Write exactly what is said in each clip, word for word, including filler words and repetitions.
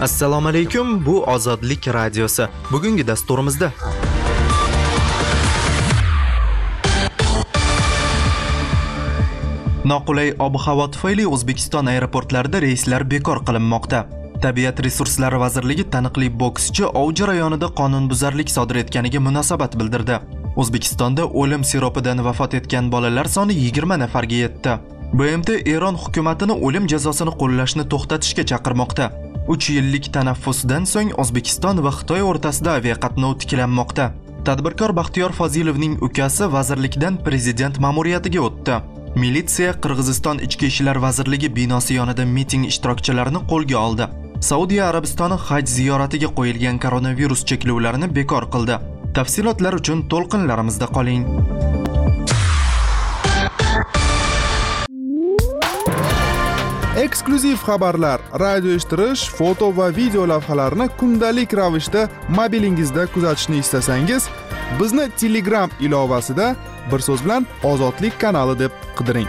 Assalomu alaykum, bu Ozodlik radiosi. Bugungi dasturimizda noqulay ob-havo tufayli O'zbekiston aeroportlarida reyslar bekor qilinmoqda. Tabiat resurslari vazirligi taniqli bokschi ov jarayonida qonunbuzarlik sodir etganiga munosabat bildirdi. O'zbekistonda o'lim siropidan vafot etgan bolalar soni yigirma nafarga yetdi. B M T Eron hukumatini o'lim jazosini qo'llashni to'xtatishga chaqirmoqda. uch yillik tanaffusdan so'ng O'zbekiston va Xitoy o'rtasida aviaqatnov tiklanmoqda. Tadbirkor Baxtiyor Fozilovning ukasi vazirlikdan prezident ma'muriyatiga o'tdi. Militsiya Qirg'iziston Ichki ishlar vazirligi binosi yonida miting ishtirokchilarini qo'lga oldi. Saudiya Arabistoni haj ziyoratiga qo'yilgan koronavirus cheklovlarini bekor qildi. Tafsilotlar uchun to'lqinlarimizda qoling. Eksklyuziv xabarlar, radio eshittirish, foto va video lavhalarni kundalik ravishda mobilingizda kuzatishni istasangiz, bizni Telegram ilovasida bir so'z bilan Ozodlik kanali deb qidiring.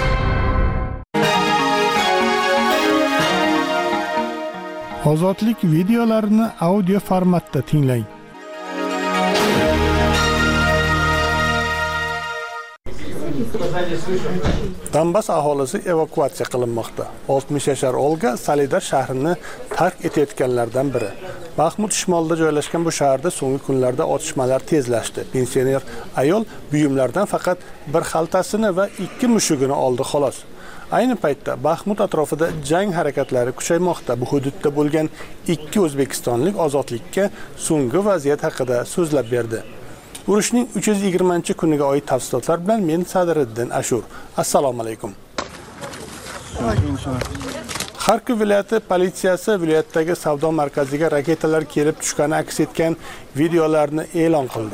Ozodlik videolarini audio formatda tinglang. Donbass aholisi evakuatsiya qilinmoqda. oltmish yashar Olga Solidar shahrini tark etayotganlardan biri. Baxmut shimolida joylashgan bu shaharda so'nggi kunlarda otishmalar tezlashdi. Pensioner ayol buyumlardan faqat bir xaltasini va ikki mushugini oldi xolos. Ayni paytda Baxmut atrofida jang harakatlari kuchaymoqda. Bu hududda bo'lgan ikki o'zbekistonlik ozodlikka so'nggi vaziyat haqida so'zlab berdi. Urushning uch yuz yigirmanchi kuniga oid tafsilotlar bilan men Sadiriddin Ashur. Assalomu alaykum. Xarkov viloyati politsiyasi viloyatdagi savdo markaziga raketalar kelib tushgani aks etgan videolarni e'lon qildi.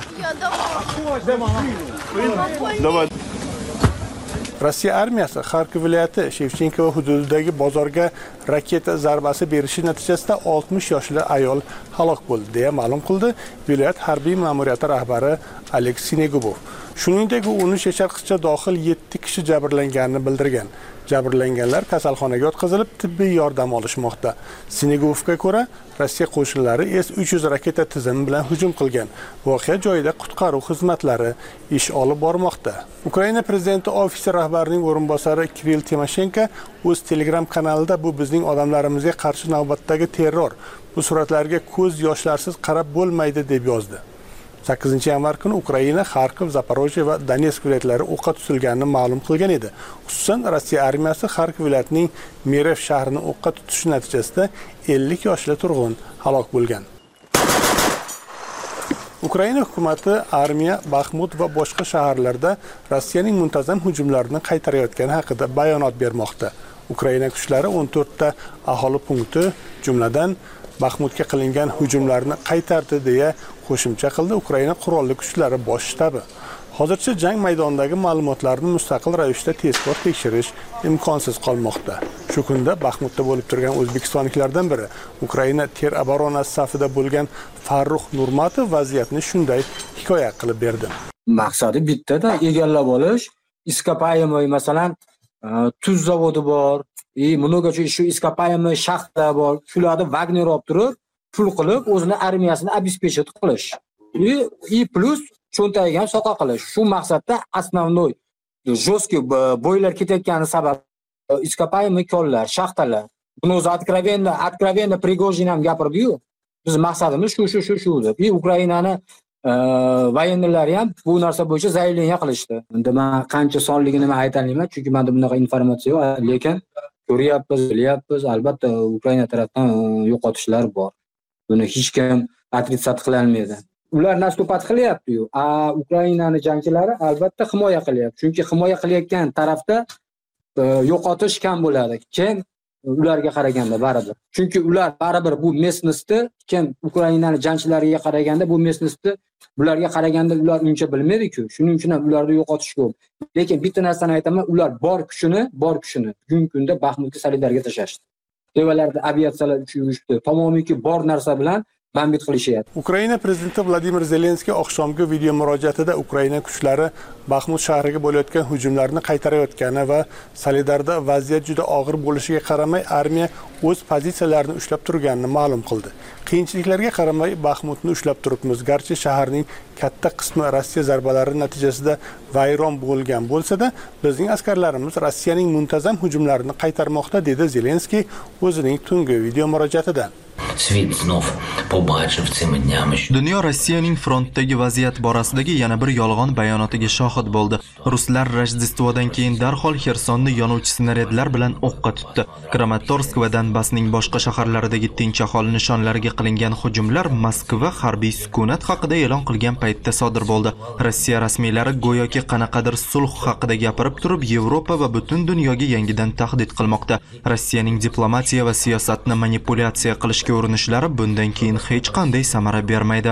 Rossiya armiyasi Xarkov viloyati Shevchenko hududidagi bozorga raketa zarbasi berishi natijasida oltmish yoshli ayol halok bo'ldi deya ma'lum qildi viloyat harbiy ma'muriyati rahbari Aleks Sinegubov. Shuningdek, u o'n uch yashar qizcha dohil yetti kishi jabrlanganini bildirgan. Jabrlanganlar kasalxonaga yotqizilib tibbiy yordam olishmoqda. Sinegubovga ko'ra, Rossiya qo'shinlari S uch yuz raketa tizimi bilan hujum qilgan. Voqea joyida qutqaruv xizmatlari ish olib bormoqda. Ukraina prezidenti ofisi rahbarining o'rinbosari Kirill Timoshenko o'z Telegram kanalida bu bizning odamlarimizga qarshi navbatdagi terror. Bu suratlarga ko'z yoshlarsiz qarab bo'lmaydi deb yozdi. sakkizinchi yanvar kuni Ukraina Xarkov, Zaporojye va Donetsk viloyatlari o'qqa tutilganini ma'lum qilgan edi. Xususan, Rossiya armiyasi Xarkov viloyatining Merev shahrini o'qqa tutishi natijasida ellik yoshli turg'un halok bo'lgan. Ukraina hukumati armiya Baxmut va boshqa shaharlarda Rossiyaning muntazam hujumlarini qaytarayotgani haqida bayonot bermoqda. Ukraina kuchlari o'n to'rtta aholi punkti, jumladan Baxmutga qilingan hujumlarni qaytardi deya qo'shimcha qildi Ukraina qurolli kuchlari bosh shtabi. Hozircha jang maydonidagi ma'lumotlarni mustaqil ravishda tezkor tekshirish imkonsiz qolmoqda. Shu kunda Baxmutda bo'lib turgan o'zbekistonliklardan biri Ukraina ter oboronasi safida bo'lgan Farruh Nurmatov vaziyatni shunday hikoya qilib berdi. Maqsadi bittada egallab olish, iskopayemoy masalan tuz zavodi bor, и mnogocha shu iskopayemoy shaxta bor. Shularni Wagner olib turib, pul qilib o'zini armiyasini обеспечить qilish. И и plus cho'ntagiga ham soqa qilish. Shu maqsadda основной жесткий bo'ylar ketayotgani sabab iskopayemoy konlar, shaxtalar. Buni o'zi откровенно, откровенно Prigozhin ham gapirdi-yu. Biz maqsadimiz shu shu shu shu deb. И Ukrainani voyennilari ham bu narsa bo'yicha zayleniya qilishdi. Endi men qancha sonligini men ayta olmayman, chunki menda bunaqa informatsiya yo'q, lekin ko'ryapmiz, bilyapmiz, albatta Ukraina tarafdan yo'qotishlar bor. Buni hech kim отрицать qila olmaydi. Ular nastupat qilyapti-yu, a Ukrainaning jangchilari albatta himoya qilyapti. Chunki himoya qilayotgan tarafda yo'qotish kam bo'ladi. Keyin ularga qaraganda baribir. Chunki ular baribir bu местностьni, kim Ukrainaning jangchilariga qaraganda bu местностьni bularga qaraganda ular uncha bilmaydi-ku. Shuning uchun ham ularni yo'qotish ko'p. Lekin bitta narsani aytaman, ular bor kuchini, bor kuchini bugungi kunda Baxmutga Solidarga tashashdi. Devalarda aviatsiyalar uchib yurishdi. Tamomiyki bor narsa bilan bambit qilishyapti. Ukraina prezidenti Vladimir Zelenskiy oqshomgi video murojaatida Ukraina kuchlari Baxmut shahriga bo'layotgan hujumlarni qaytarayotgani va Solidarda vaziyat juda og'ir bo'lishiga qaramay armiya o'z pozitsiyalarini ushlab turganini ma'lum qildi. Qiyinchiliklarga qaramay Baxmutni ushlab turibmiz, garchi shaharning katta qismi Rossiya zarbalari natijasida vayron bo'lgan bo'lsa-da, bizning askarlarimiz Rossiyaning muntazam hujumlarini qaytarmoqda, dedi Zelenskiy o'zining tungi video murojaatida. Dunyo Rossiyaning frontdagi vaziyat borasidagi yana bir yolg'on bayonotiga shohid bo'ldi. Ruslar Rojdestvodan keyin darhol Xersonni yonuvchi snaryadlar bilan o'qqa tutdi. Kramatorsk va Donbassning boshqa shaharlaridagi tinch aholi nishonlariga qilingan hujumlar Moskva harbiy sukunat haqida e'lon qilgan paytda sodir bo'ldi. Rossiya rasmiylari go'yoki qanaqadir sulh haqida gapirib turib, Yevropa va butun dunyoga yangidan tahdid qilmoqda. Rossiyaning diplomatiya va siyosatni manipulyatsiya qilishga urinishlari bundan keyin hech qanday samara bermaydi.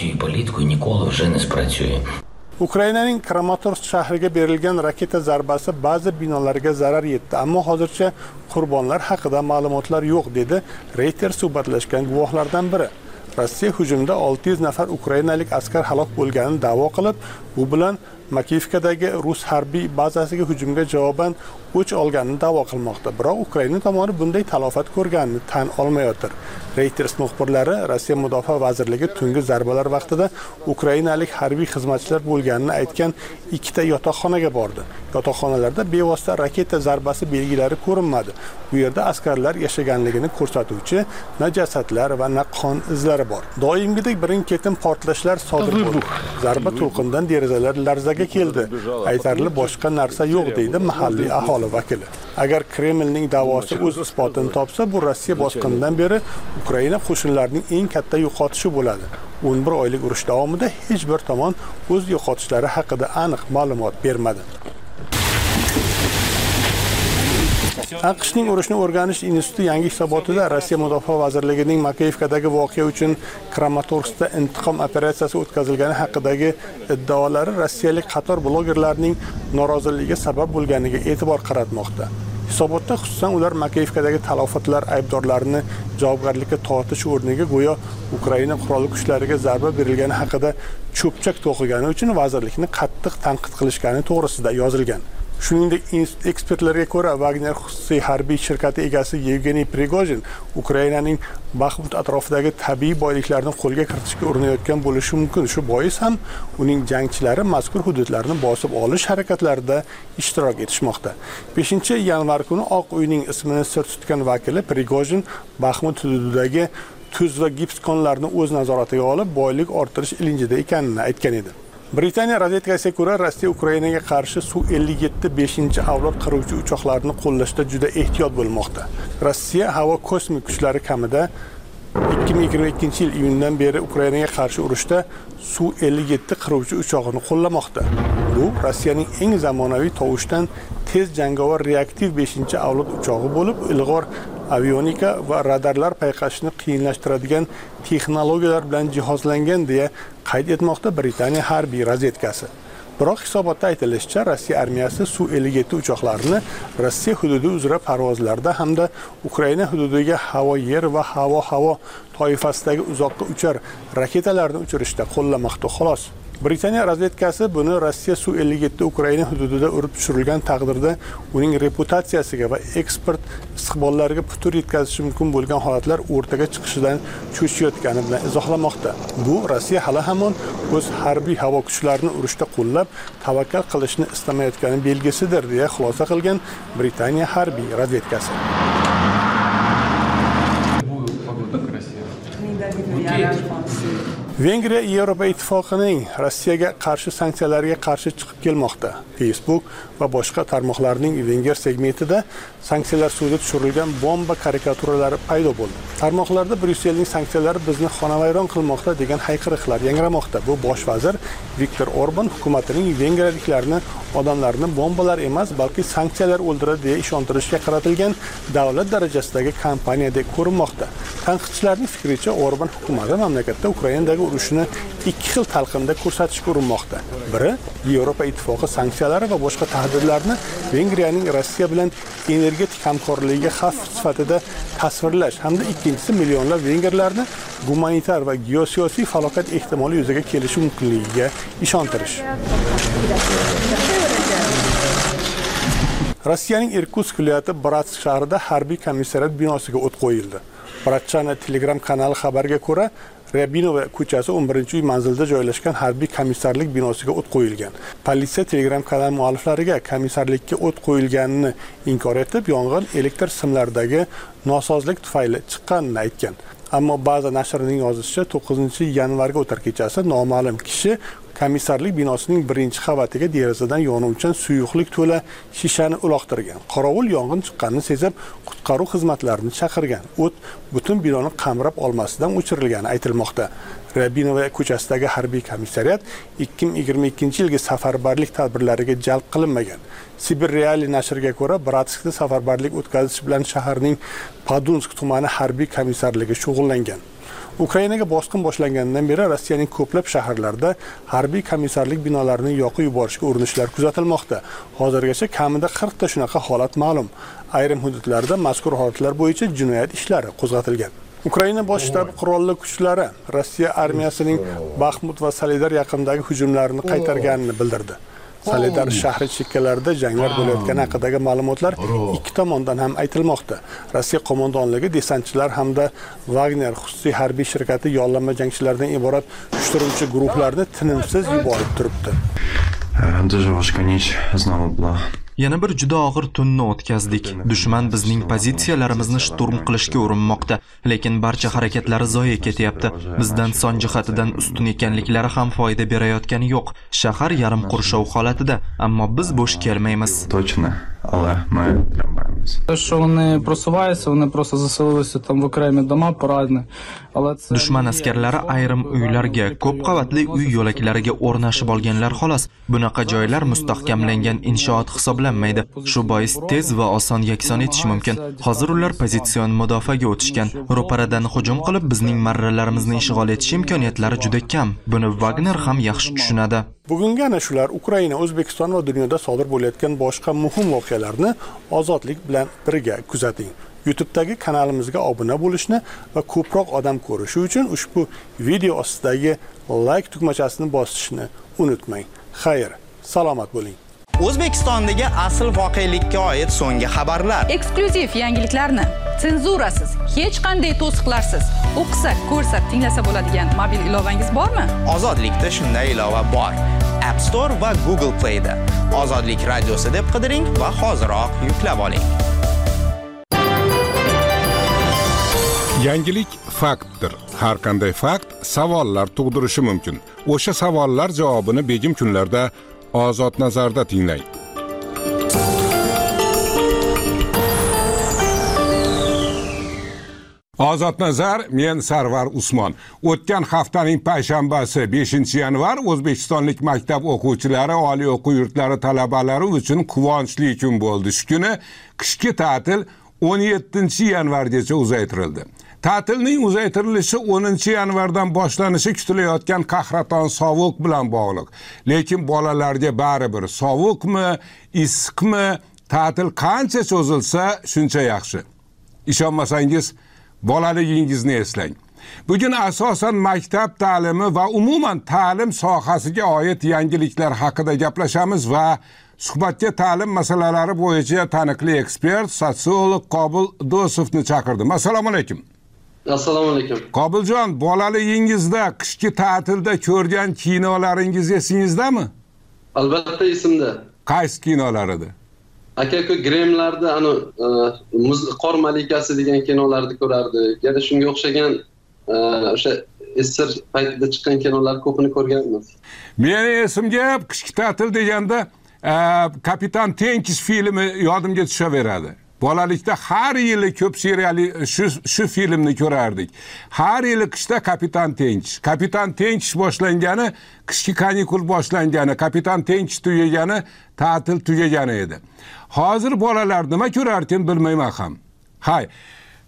Ukrainaning Kramatorsk shahriga berilgan raketa zarbasi ba'zi binolarga zarar yetdi, ammo hozircha qurbonlar haqida ma'lumotlar yo'q, dedi Reuters suhbatlashgan guvohlardan biri. Rossiya hujumda olti yuz nafar ukrainalik askar halok bo'lganini da'vo qilib, bu bilan Makiyevkadagi rus harbiy bazasiga hujumga javoban o'ch olganini da'vo qilmoqda. Biroq Ukraina tomoni bunday talofat ko'rganini tan olmayotir. Reuters muxbirlari Rossiya Mudofaa vazirligi tungi zarbalar vaqtida ukrainalik harbiy xizmatchilar bo'lganini aytgan ikkita yotoqxonaga bordi. Yotoqxonalarda bevosita raketa zarbasi belgilari ko'rinmadi. Bu yerda askarlar yashaganligini ko'rsatuvchi na jasadlar va na qon izlari bor. Doimgidek birin-ketin portlashlar sodir bo'ldi. Zarba to'lqindan derazalar larzaga keldi. Aytarli boshqa narsa yo'q, deydi mahalliy aholi vakili. Agar Kremlning da'vosi o'z isbotini topsa, bu Rossiya bosqinidan beri Ukraina qo'shinlarining eng katta yo'qotishi bo'ladi. o'n bir oylik urush davomida hech bir tomon o'z yo'qotishlari haqida aniq ma'lumot bermadi. AQShning urushni o'rganish instituti yangi hisobotida Rossiya Mudofaa vazirligining Makiyevkadagi voqea uchun Kramatorskda intiqom operatsiyasi o'tkazilgani haqidagi iddaolari rossiyalik qator blogerlarning noroziligiga sabab bo'lganiga e'tibor qaratmoqda. Hisobotda xususan ular Makiyevkadagi talofatlar aybdorlarini javobgarlikka tortish o'rniga go'yo Ukraina qurolli kuchlariga zarba berilgani haqida cho'pchak to'qigani uchun vazirlikni qattiq tanqid qilishgani to'g'risida yozilgan. Shuningdek, ekspertlarga ko'ra, Wagner xususiy harbiy shirkati egasi Yevgeniy Prigozhin Ukrainaning Baxmut atrofidagi tabiiy boyliklarni qo'lga kiritishga urinayotgan bo'lishi mumkin. Shu bois ham uning jangchilari mazkur hududlarni bosib olish harakatlarida ishtirok etishmoqda. beshinchi yanvar kuni Oq uyning ismini sir tutgan vakili Prigozhin Baxmut hududidagi tuz va gips konlarini o'z nazoratiga olib, boylik orttirish ilinjida ekanini aytgan edi. Britaniya razvedkasiga ko'ra, Rossiya Ukrainaga qarshi Su ellik yetti beshinchi avlod qiruvchi uchoqlarini qo'llashda juda ehtiyot bo'lmoqda. Rossiya havo kosmik kuchlari kamida ikki ming yigirma ikkinchi yil iyundan beri Ukrainaga qarshi urushda Su ellik yetti qiruvchi uchoqini qo'llamoqda. Bu Rossiyaning eng zamonaviy tovushdan tez jangovar reaktiv beshinchi avlod uchog'i bo'lib, ilg'or avionika va radarlar payqashni qiyinlashtiradigan texnologiyalar bilan jihozlangan deya qayd etmoqda Britaniya harbiy razvedkasi. Biroq hisobotda aytilishicha, Rossiya armiyasi Su ellik yetti uchoqlarini Rossiya hududi uzra parvozlarda hamda Ukraina hududiga havo-yer va havo-havo toifasidagi uzoqqa uchar raketalarni uchirishda qo'llamoqda xolos. Britaniya razvedkasi buni Rossiya Su ellik yetti Ukraina hududida urib tushirilgan taqdirda uning reputatsiyasiga va eksport istiqbollariga putur yetkazishi mumkin bo'lgan holatlar o'rtaga chiqishidan cho'chiyotgani bilan izohlamoqda. Bu Rossiya hali hamon o'z harbiy havo kuchlarini urushda qo'llab, tavakkal qilishni istamayotgani belgisidir, deya xulosa qilgan Britaniya harbiy razvedkasi. Vengriya Yevropa ittifoqining Rossiyaga qarshi sanksiyalarga qarshi chiqib kelmoqda. Facebook va boshqa tarmoqlarning Venger segmentida sanksiyalar suvga tushirilgan bomba karikaturalari paydo bo'ldi. Tarmoqlarda Bryusselning sanksiyalari bizni xonavayron qilmoqda degan hayqiriqlar yangramoqda. Bu bosh vazir Viktor Orban hukumatining vengriyaliklarni odamlarni bombalar emas, balki sanksiyalar o'ldiradi deya ishontirishga qaratilgan davlat darajasidagi kampaniyadek ko'rinmoqda. Tanqidchilarning fikricha, Orban hukumati mamlakatda Ukrainadagi urushini ikki xil talqinda ko'rsatishga urinmoqda. Biri Yevropa ittifoqi sanksiyalari va boshqa tahdidlarni Vengriyaning Rossiya bilan energetik hamkorligiga xavf sifatida tasvirlash hamda ikkinchisi millionlab vengerlarni gumanitar va geosiyosiy falokat ehtimoli yuzaga kelishi mumkinligiga ishontirish. Rossiyaning Irkutsk viloyati Bratsk shahrida harbiy komissariyat binosiga o't qo'yildi. Bratchana Telegram kanali xabarga ko'ra, Ryabinova ko'chasi o'n birinchi uy manzilida joylashgan harbiy komissarlik binosiga o't qo'yilgan. Politsiya Telegram kanali mualliflariga komissarlikka o't qo'yilganini inkor etib, yong'in elektr simlaridagi nosozlik tufayli chiqqanini aytgan. Ammo ba'zi nashrning yozishicha to'qqizinchi yanvarga o'tar kechasi noma'lum kishi komissarlik binosining birinchi qavatiga derazadan yonuvchan suyuqlik to'la shishani uloqtirgan. Qorovul yong'in chiqqanini sezib, qutqaruv xizmatlarini chaqirgan. O't butun binoni qamrab olmasidan o'chirilgani aytilmoqda. Ryabinova ko'chasidagi harbiy komissariyat ikki ming yigirma ikkinchi yilgi safarbarlik tadbirlariga jalb qilinmagan. Sibir Reali nashriga ko'ra, Bratskda safarbarlik o'tkazish bilan shaharning Podunsk tumani harbiy komissarligi shug'ullangan. Ukrainaga bosqin boshlanganidan beri Rossiyaning ko'plab shaharlarida harbiy komissarlik binolarini yoqib yuborishga urinishlar kuzatilmoqda. Hozirgacha kamida qirq ta shunaqa holat ma'lum. Ayrim hududlarda mazkur holatlar bo'yicha jinoyat ishlari qo'zg'atilgan. Ukraina bosh shtabi qurolli kuchlari Rossiya armiyasining Baxmut va Soledar yaqinidagi hujumlarini qaytarganini bildirdi. Soledar shahri chekkalarida janglar bo'layotgani haqidagi ma'lumotlar ikki tomondan ham aytilmoqda. Rossiya qo'mondonligi desantchilar hamda Wagner xususiy harbiy shirkati yollanma jangchilardan iborat uyushtiruvchi guruhlarni tinimsiz yuborib turibdi. Yana bir juda og'ir tunni o'tkazdik. Dushman bizning pozitsiyalarimizni shturm qilishga urinmoqda, lekin barcha harakatlari zoye ketyapti. Bizdan son jihatidan ustun ekanliklari ham foyda berayotgani yo'q. Shahar yarim qurshov holatida, ammo biz bo'sh kelmaymiz. Точно, але ми тримаємося. Те, що вони просуваються, вони просто заселилися там в окремі дома порадні. Але це Dushman askarlari ayrim uylarga, ko'p qavatli uy yo'laklariga o'rnashib olganlar xolos. Bunaqa joylar mustahkamlangan inshoot hisoblanmaydi. Shu bois tez va oson yakson etish mumkin. Hozir ular pozitsion mudofaaga o'tishgan. Ro'paradan hujum qilib bizning marralarimizni ishg'ol etish imkoniyatlari juda kam. Buni Wagner ham yaxshi tushunadi. Bugungi ana shular Ukraina, O'zbekiston va dunyoda sodir bo'layotgan boshqa muhim voqealarni ozodlik bilan birga kuzating. YouTube'dagi kanalimizga obuna bo'lishni va ko'proq odam ko'rishi uchun ushbu video ostidagi like tugmachasini bosishni unutmang. Xayr, salomat bo'ling. O'zbekistondagi asl voqelikka oid so'nggi xabarlar. Eksklyuziv yangiliklarni senzurasiz, hech qanday to'siqlarsiz o'qisa, ko'rsa, tinglasa bo'ladigan mobil ilovangiz bormi? Ozodlikda shunday ilova bor. App Store va Google Play'da. Ozodlik radiosi deb qidiring va hoziroq yuklab oling. Yangilik faktdir. Har qanday fakt savollar tug'dirishi mumkin. O'sha savollar javobini begim kunlarda Ozod nazarda tinglang. Ozod nazar, men Sarvar Usmon. O'tgan haftaning payshanbasi beshinchi yanvar O'zbekistonlik maktab o'quvchilari, oliy o'quv yurtlari talabalari uchun quvonchli kun bo'ldi. Shu kuni qishki ta'til o'n yettinchi yanvargacha uzaytirildi. Ta'tilning uzaytirilishi o'ninchi yanvardan boshlanishi kutilayotgan qahraton sovuq bilan bog'liq. Lekin bolalarga baribir sovuqmi, issiqmi, ta'til qancha cho'zilsa, shuncha yaxshi. Ishonmasangiz, bolaligingizni eslang. Bugun asosan maktab ta'limi va umuman ta'lim sohasiga oid yangiliklar haqida gaplashamiz va suhbatga ta'lim masalalari bo'yicha taniqli ekspert, sotsiolog Qobil Dosovni chaqirdim. Assalomu alaykum. Assalomu alaykum. Qobiljon, bolaligingizda qishki ta'tilda ko'rgan kinolaringiz esingizdami? Albatta esimda. Qaysi kinolar edi? Aka-ku Gremlarda ana qor malikasi degan kinolarni ko'rardik. Yana shunga o'xshagan o'sha esir paytida chiqqan kinolar ko'pini ko'rganmiz. Meni esimga qishki ta'til deganda Kapitan Tenkish filmi yodimga tushaveradi. Bolalikda har yili ko'p seriyali shu shu filmni ko'rardik. Har yili qishda Kapitan Tenkish. Kapitan Tenkish boshlangani, qishki kanikul boshlangani, Kapitan Tenkish tugagani, ta'til tugagani edi. Hozir bolalar nima ko'rarkin bilmayman ham. Hay.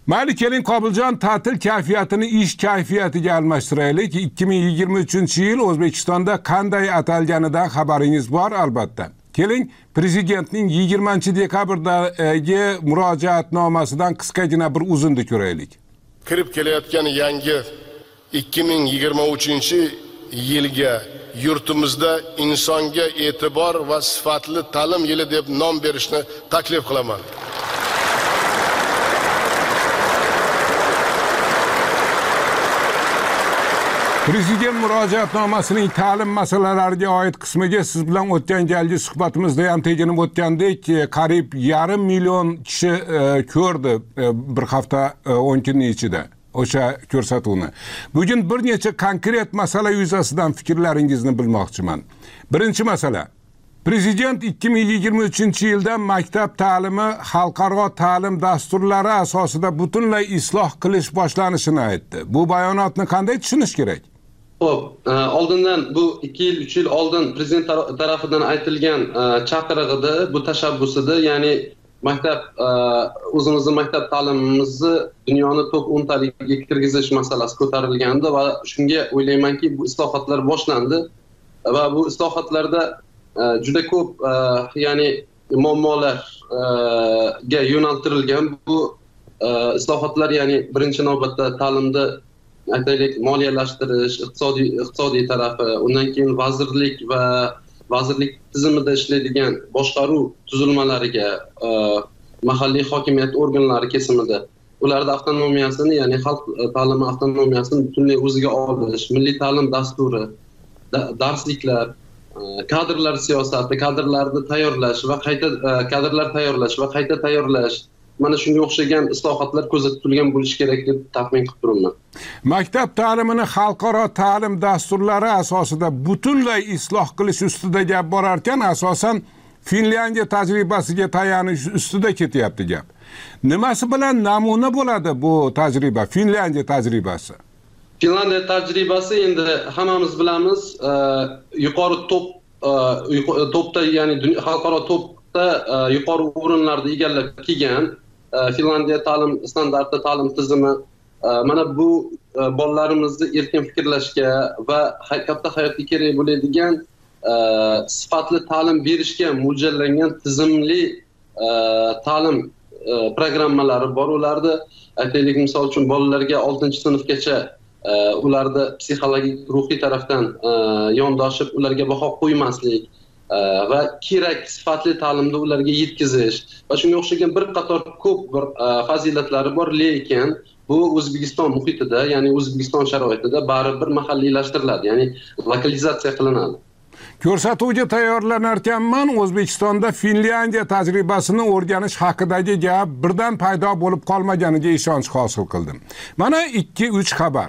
Mayli, keling Qobiljon, ta'til kayfiyatini ish kayfiyatiga almashtiraylik. ikki ming yigirma uchinchi yil O'zbekistonda qanday atalganidan xabaringiz bor albatta. Keling, prezidentning yigirmanchi dekabrdagi murojaatnomasidan qisqagina bir uzunni ko'raylik. Kirib kelayotgan yangi ikki ming yigirma uchinchi yilga yurtimizda insonga e'tibor va sifatli ta'lim yili deb nom berishni taklif qilaman. Prezident murojaatnomasining ta'lim masalalariga oid qismiga siz bilan o'tgan galgi suhbatimizda ham teginib o'tgandek, qariyb yarim million kishi ko'rdi bir hafta o'n kunning ichida o'sha ko'rsatuvni. Bugun bir necha konkret masala yuzasidan fikrlaringizni bilmoqchiman. Birinchi masala. Prezident ikki ming yigirma uchinchi yilda maktab ta'limi xalqaro ta'lim dasturlari asosida butunlay isloh qilish boshlanishini aytdi. Bu bayonotni qanday tushunish kerak? Xo'p, oldindan bu ikki yil, uch yil oldin prezident tarafidan aytilgan chaqirig'ida, bu tashabbusida, ya'ni maktab o'zimizning maktab ta'limimizni dunyoni top o'ntaligiga kirgizish masalasi ko'tarilgandi va shunga o'ylaymanki, bu islohotlar boshlandi va bu islohotlarda juda ko'p ya'ni muammolarga yo'naltirilgan bu islohotlar, ya'ni birinchi navbatda ta'limda aytaylik moliyalashtirish, iqtisodiy iqtisodiy tarafi, undan keyin vazirlik va vazirlik tizimida ishlaydigan boshqaruv tuzilmalariga, mahalliy hokimiyat organlari kesimida ularda avtonomiyasini, ya'ni xalq ta'limi avtonomiyasini butunlay o'ziga olish, milliy ta'lim dasturi, darsliklar, kadrlar siyosati, kadrlarni tayyorlash va qayta kadrlar tayyorlash va qayta tayyorlash, mana shunga o'xshagan islohotlar ko'zda tutilgan bo'lishi kerak deb taxmin qilib turibman. Maktab ta'limini xalqaro ta'lim dasturlari asosida butunlay isloh qilish ustida gap borar ekan, asosan Finlyandiya tajribasiga tayanish ustida ketyapti gap. Nimasi bilan namuna bo'ladi bu tajriba, Finlyandiya tajribasi? Finlandiya tajribasi endi hammamiz bilamiz, yuqori top topda, ya'ni xalqaro topda yuqori o'rinlarni egallab kelgan Finlandiya ta'lim standarti, ta'lim tizimi mana bu bolalarimizni erkin fikrlashga va katta hayotga kerak bo'ladigan sifatli ta'lim berishga mo'ljallangan tizimli ta'lim programmalari bor. Ularda aytaylik, misol uchun bolalarga oltinchi sinfgacha ularni psixologik, ruhiy tarafdan yondoshib, ularga baho qo'ymaslik va kerak sifatli ta'limni ularga yetkazish va shunga o'xshagan bir qator ko'p bir fazilatlari bor, lekin bu O'zbekiston muhitida, ya'ni O'zbekiston sharoitida baribir mahalliylashtiriladi, ya'ni lokalizatsiya qilinadi. Ko'rsatuvga tayyorlanarkanman, O'zbekistonda Finlyandiya tajribasini o'rganish haqidagi gap birdan paydo bo'lib qolmaganiga ishonch hosil qildim. Mana ikki uch xabar.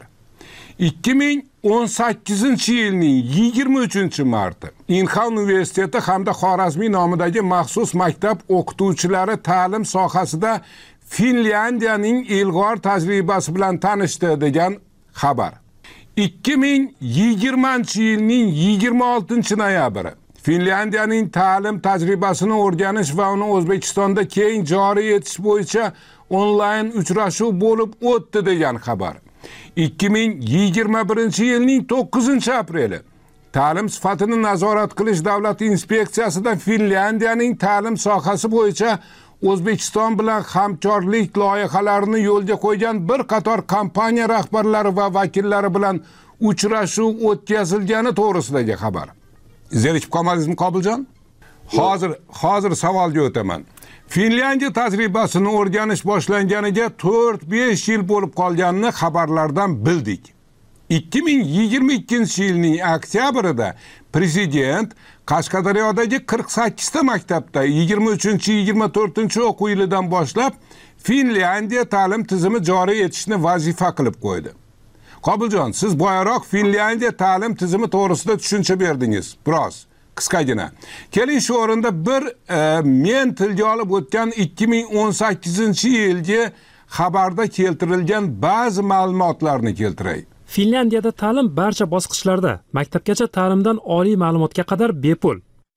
ikki ming o'n sakkizinchi yilning yigirma uchinchi marti Inha universiteti hamda Xorazmiy nomidagi maxsus maktab o'qituvchilari ta'lim sohasida Finlyandiyaning ilg'or tajribasi bilan tanishdi degan xabar. ikki ming yigirmanchi yilning yigirma oltinchi noyabri Finlyandiyaning ta'lim tajribasini o'rganish va uni O'zbekistonda keng joriy etish bo'yicha onlayn uchrashuv bo'lib o'tdi degan xabar. ikki ming yigirma birinchi yilning to'qqizinchi apreli Ta'lim sifatini nazorat qilish davlat inspeksiyasida Finlyandiyaning ta'lim sohasi bo'yicha O'zbekiston bilan hamkorlik loyihalarini yo'lga qo'ygan bir qator kompaniya rahbarlari va vakillari bilan uchrashuv o'tkazilgani to'g'risidagi xabar. Zerikib qolmadingizmi Qobiljon? Hozir hozir savolga o'taman. Finlyandiya tajribasini o'rganish boshlanganiga to'rt besh yil bo'lib qolganini xabarlardan bildik. ikki ming yigirma ikkinchi yilning oktyabrida prezident Qashqadaryodagi qirq sakkizta maktabda yigirma uchinchi yigirma to'rtinchi o'quv yilidan boshlab Finlyandiya ta'lim tizimi joriy etishni vazifa qilib qo'ydi. Qobiljon, siz boyaroq Finlyandiya ta'lim tizimi to'g'risida tushuncha berdingiz, biroz qisqagina. Keling shu o'rinda bir e, men tilga olib o'tgan ikki ming o'n sakkizinchi yilgi xabarda keltirilgan ba'zi ma'lumotlarni keltiray. Finlyandiyada ta'lim barcha bosqichlarda, maktabgacha ta'limdan oliy ma'lumotga qadar bepul.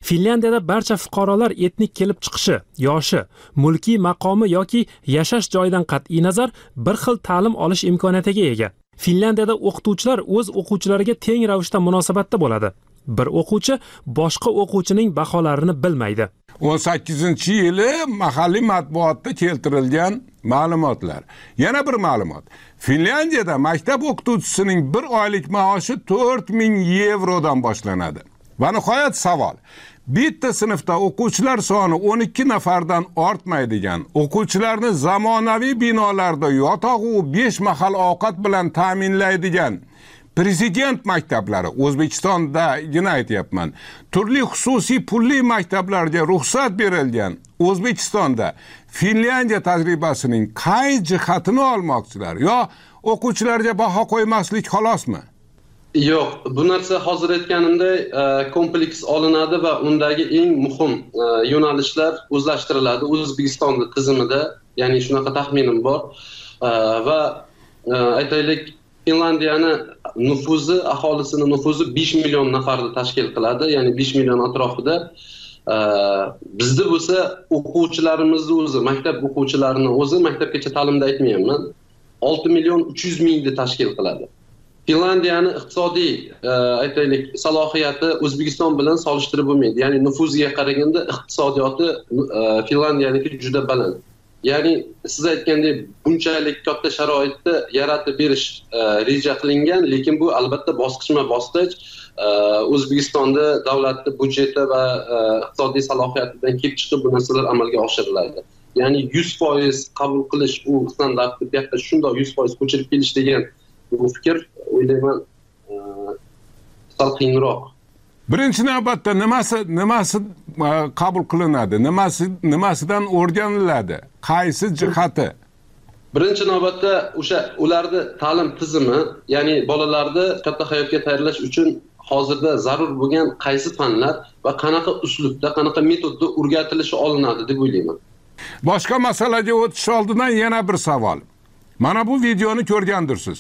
Finlyandiyada barcha fuqarolar etnik kelib chiqishi, yoshi, mulkiy maqomi yoki yashash joyidan qat'iy nazar bir xil ta'lim olish imkoniyatiga ega. Finlyandiyada o'qituvchilar o'z o'quvchilariga teng ravishda munosabatda bo'ladi. Bir o'quvchi boshqa o'quvchining baholarini bilmaydi. o'n sakkizinchi yili mahalliy matbuotda keltirilgan ma'lumotlar. Yana bir ma'lumot. Finlyandiyada maktab o'qituvchisining bir oylik maoshi to'rt ming yevrodan boshlanadi. Va nihoyat savol. Bitta sinfda o'quvchilar soni o'n ikki nafardan ortmaydigan, o'quvchilarni zamonaviy binolarda yotog'i besh mahal ovqat bilan ta'minlaydigan Prezident maktablari O'zbekistondagina aytyapman. Turli xususiy pulli maktablarga ruxsat berilgan O'zbekistonda Finlyandiya tajribasining qay jihatini olmoqchilar yo o'quvchilarga baho qo'ymaslik xolosmi? Yo'q, bu narsa hozir aytganimdek kompleks olinadi va undagi eng muhim yo'nalishlar o'zlashtiriladi O'zbekistonning tizimida, ya'ni shunaqa taxminim bor va aytaylik Finlandiyani nufuzi, aholisining nufuzi besh million nafarni tashkil qiladi, ya'ni besh million atrofida. Bizda bo'lsa o'quvchilarimizni o'zi, maktab o'quvchilarini o'zi, maktabgacha ta'limda aytmayapman, olti million uch yuz mingni tashkil qiladi. Finlandiyani iqtisodiy aytaylik salohiyati O'zbekiston bilan solishtirib bo'lmaydi. Ya'ni nufuziga qaraganda iqtisodiyoti Finlandiyaniki juda baland. Ya'ni siz aytgandek bunchalik katta sharoitda yaratib berish reja qilingan, lekin bu albatta bosqichma-bosqich O'zbekistonda davlatning budjeti va iqtisodiy salohiyatidan kelib chiqib bu narsalar amalga oshiriladi. Ya'ni yuz foiz qabul qilish u standartni bu yerda shundoq yuz foiz ko'chirib kelish degan bu fikr o'ylayman sal qiyinroq. Birinchi navbatda nimasi nimasi qabul qilinadi? Nimasi nimasidan o'rganiladi? Qaysi jihati? Birinchi navbatda o'sha ularni ta'lim tizimi, ya'ni bolalarni katta hayotga tayyorlash uchun hozirda zarur bo'lgan qaysi fanlar va qanaqa uslubda, qanaqa metodda o'rgatilishi olinadi deb o'ylayman. Boshqa masalaga o'tish oldidan yana bir savol. Mana bu videoni ko'rgandirsiz.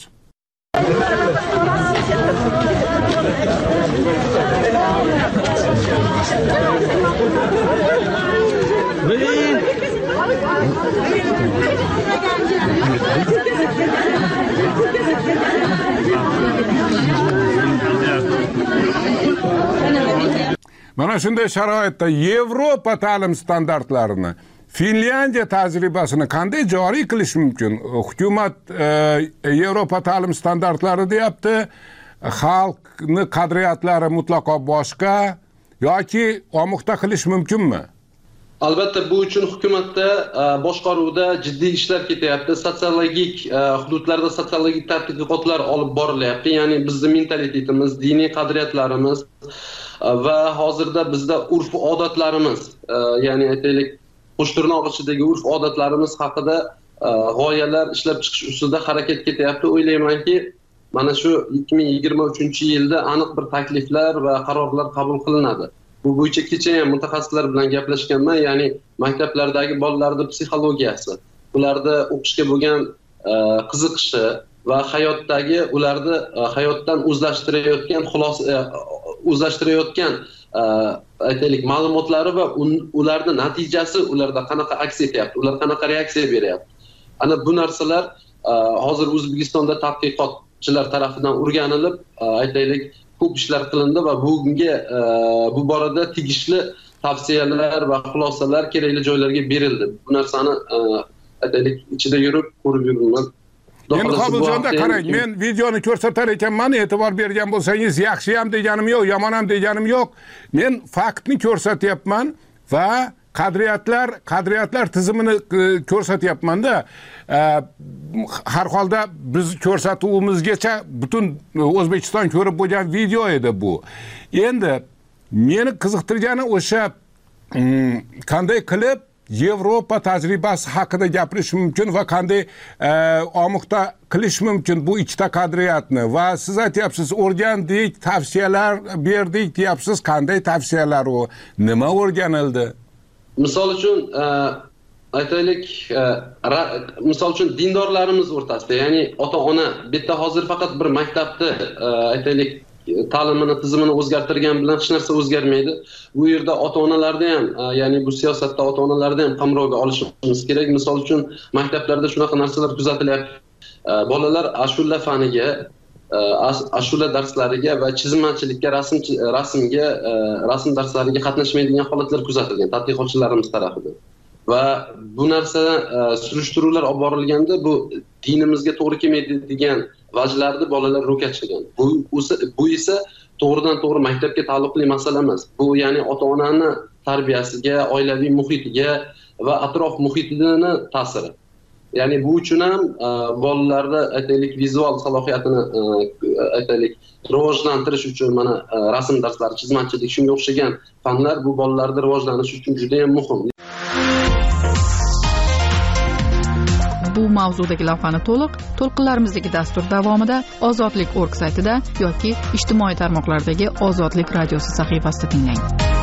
Mana shunday sharoitda Yevropa ta'lim standartlarini, Finlyandiya tajribasini qanday joriy qilish mumkin? Hukumat Yevropa ta'lim standartlari deyapti, xalqni qadriyatlari mutlaqo boshqa yoki omuqta qilish mumkinmi? Albatta bu uchun hukumatda boshqaruvda jiddiy ishlar ketyapti. Sotsiologik hududlarda sotsiologik tadqiqotlar olib borilyapti. Ya'ni bizning mentalitetimiz, diniy qadriyatlarimiz va hozirda bizda urf-odatlarimiz, ya'ni aytaylik qo'shtirnoq ichidagi urf-odatlarimiz haqida g'oyalar ishlab chiqish ustida harakat ketyapti. O'ylaymanki, mana shu ikki ming yigirma uchinchi yilda aniq bir takliflar va qarorlar qabul qilinadi. Bu bo'yicha kecha ham mutaxassislar bilan gaplashganman, ya'ni maktablardagi bolalarning psixologiyasi, ularda o'qishga bo'lgan qiziqishi va hayotdagi ularni hayotdan o'zlashtirayotgan xulosa o'zlashtirayotgan aytaylik ma'lumotlari va ularning natijasi ularda qanaqa aks etyapti, ular qanaqa reaksiya beryapti. Ana bu narsalar hozir O'zbekistonda tadqiqotchilar tomonidan o'rganilib, aytaylik ko'p ishlar qilindi va bunga bu borada tegishli tavsiyalar va xulosalar kerakli joylarga berildi. Bu narsani aytaylik ichida yurib ko'rib yuribman. Endi Qobuljonda qarang, men videoni ko'rsatar ekanman, e'tibor bergan bo'lsangiz, yaxshi ham deganim yo'q, yomon ham deganim yo'q. Men faktni ko'rsatyapman va qadriyatlar, qadriyatlar tizimini ko'rsatyapman-da. Har holda biz ko'rsatuvimizgacha butun O'zbekiston ko'rib bo'lgan video edi bu. Endi meni qiziqtirgani o'sha qanday qilib Yevropa tajribasi haqida gapirish mumkin va qanday omuqta qilish mumkin bu ikkita qadriyatni va siz aytyapsiz o'rgandik, tavsiyalar berdik deyapsiz. Qanday tavsiyalar u? Nima o'rganildi? Misol uchun aytaylik, misol uchun dindorlarimiz o'rtasida, ya'ni ota-ona bitta hozir faqat bir maktabda aytaylik ta'limini tizimini o'zgartirgan bilan hech narsa o'zgarmaydi. Bu yerda ota-onalarni ham, ya'ni bu siyosatda ota-onalarni ham qamrovga olishimiz kerak. Misol uchun maktablarda shunaqa narsalar kuzatilyapti. Bolalar ashula faniga, ashula darslariga va chizmachilikka, rasm rasmga, rasm darslariga qatnashmaydigan holatlar kuzatilgan tadqiqotchilarimiz tomonidan. Va bu narsa surishtiruvlar olib borilganda bu dinimizga to'g'ri kelmaydi degan vajlarni bolalar ro'kachlagan. Bu bu esa to'g'ridan to'g'ri maktabga taalluqli masala emas. Bu ya'ni ota-onani tarbiyasiga, oilaviy muhitiga va atrof muhitini ta'siri. Ya'ni bu uchun ham bolalarda aytaylik vizual salohiyatini aytaylik rivojlantirish uchun mana rasm darslari, chizmachilik shunga o'xshagan fanlar bu bolalarda rivojlanish uchun juda ham muhim. Bu mavzudagi lavhani to'liq to'lqinlarimizdagi dastur davomida ozodlik nokta org saytida yoki ijtimoiy tarmoqlardagi Ozodlik radiosi sahifasida tinglang.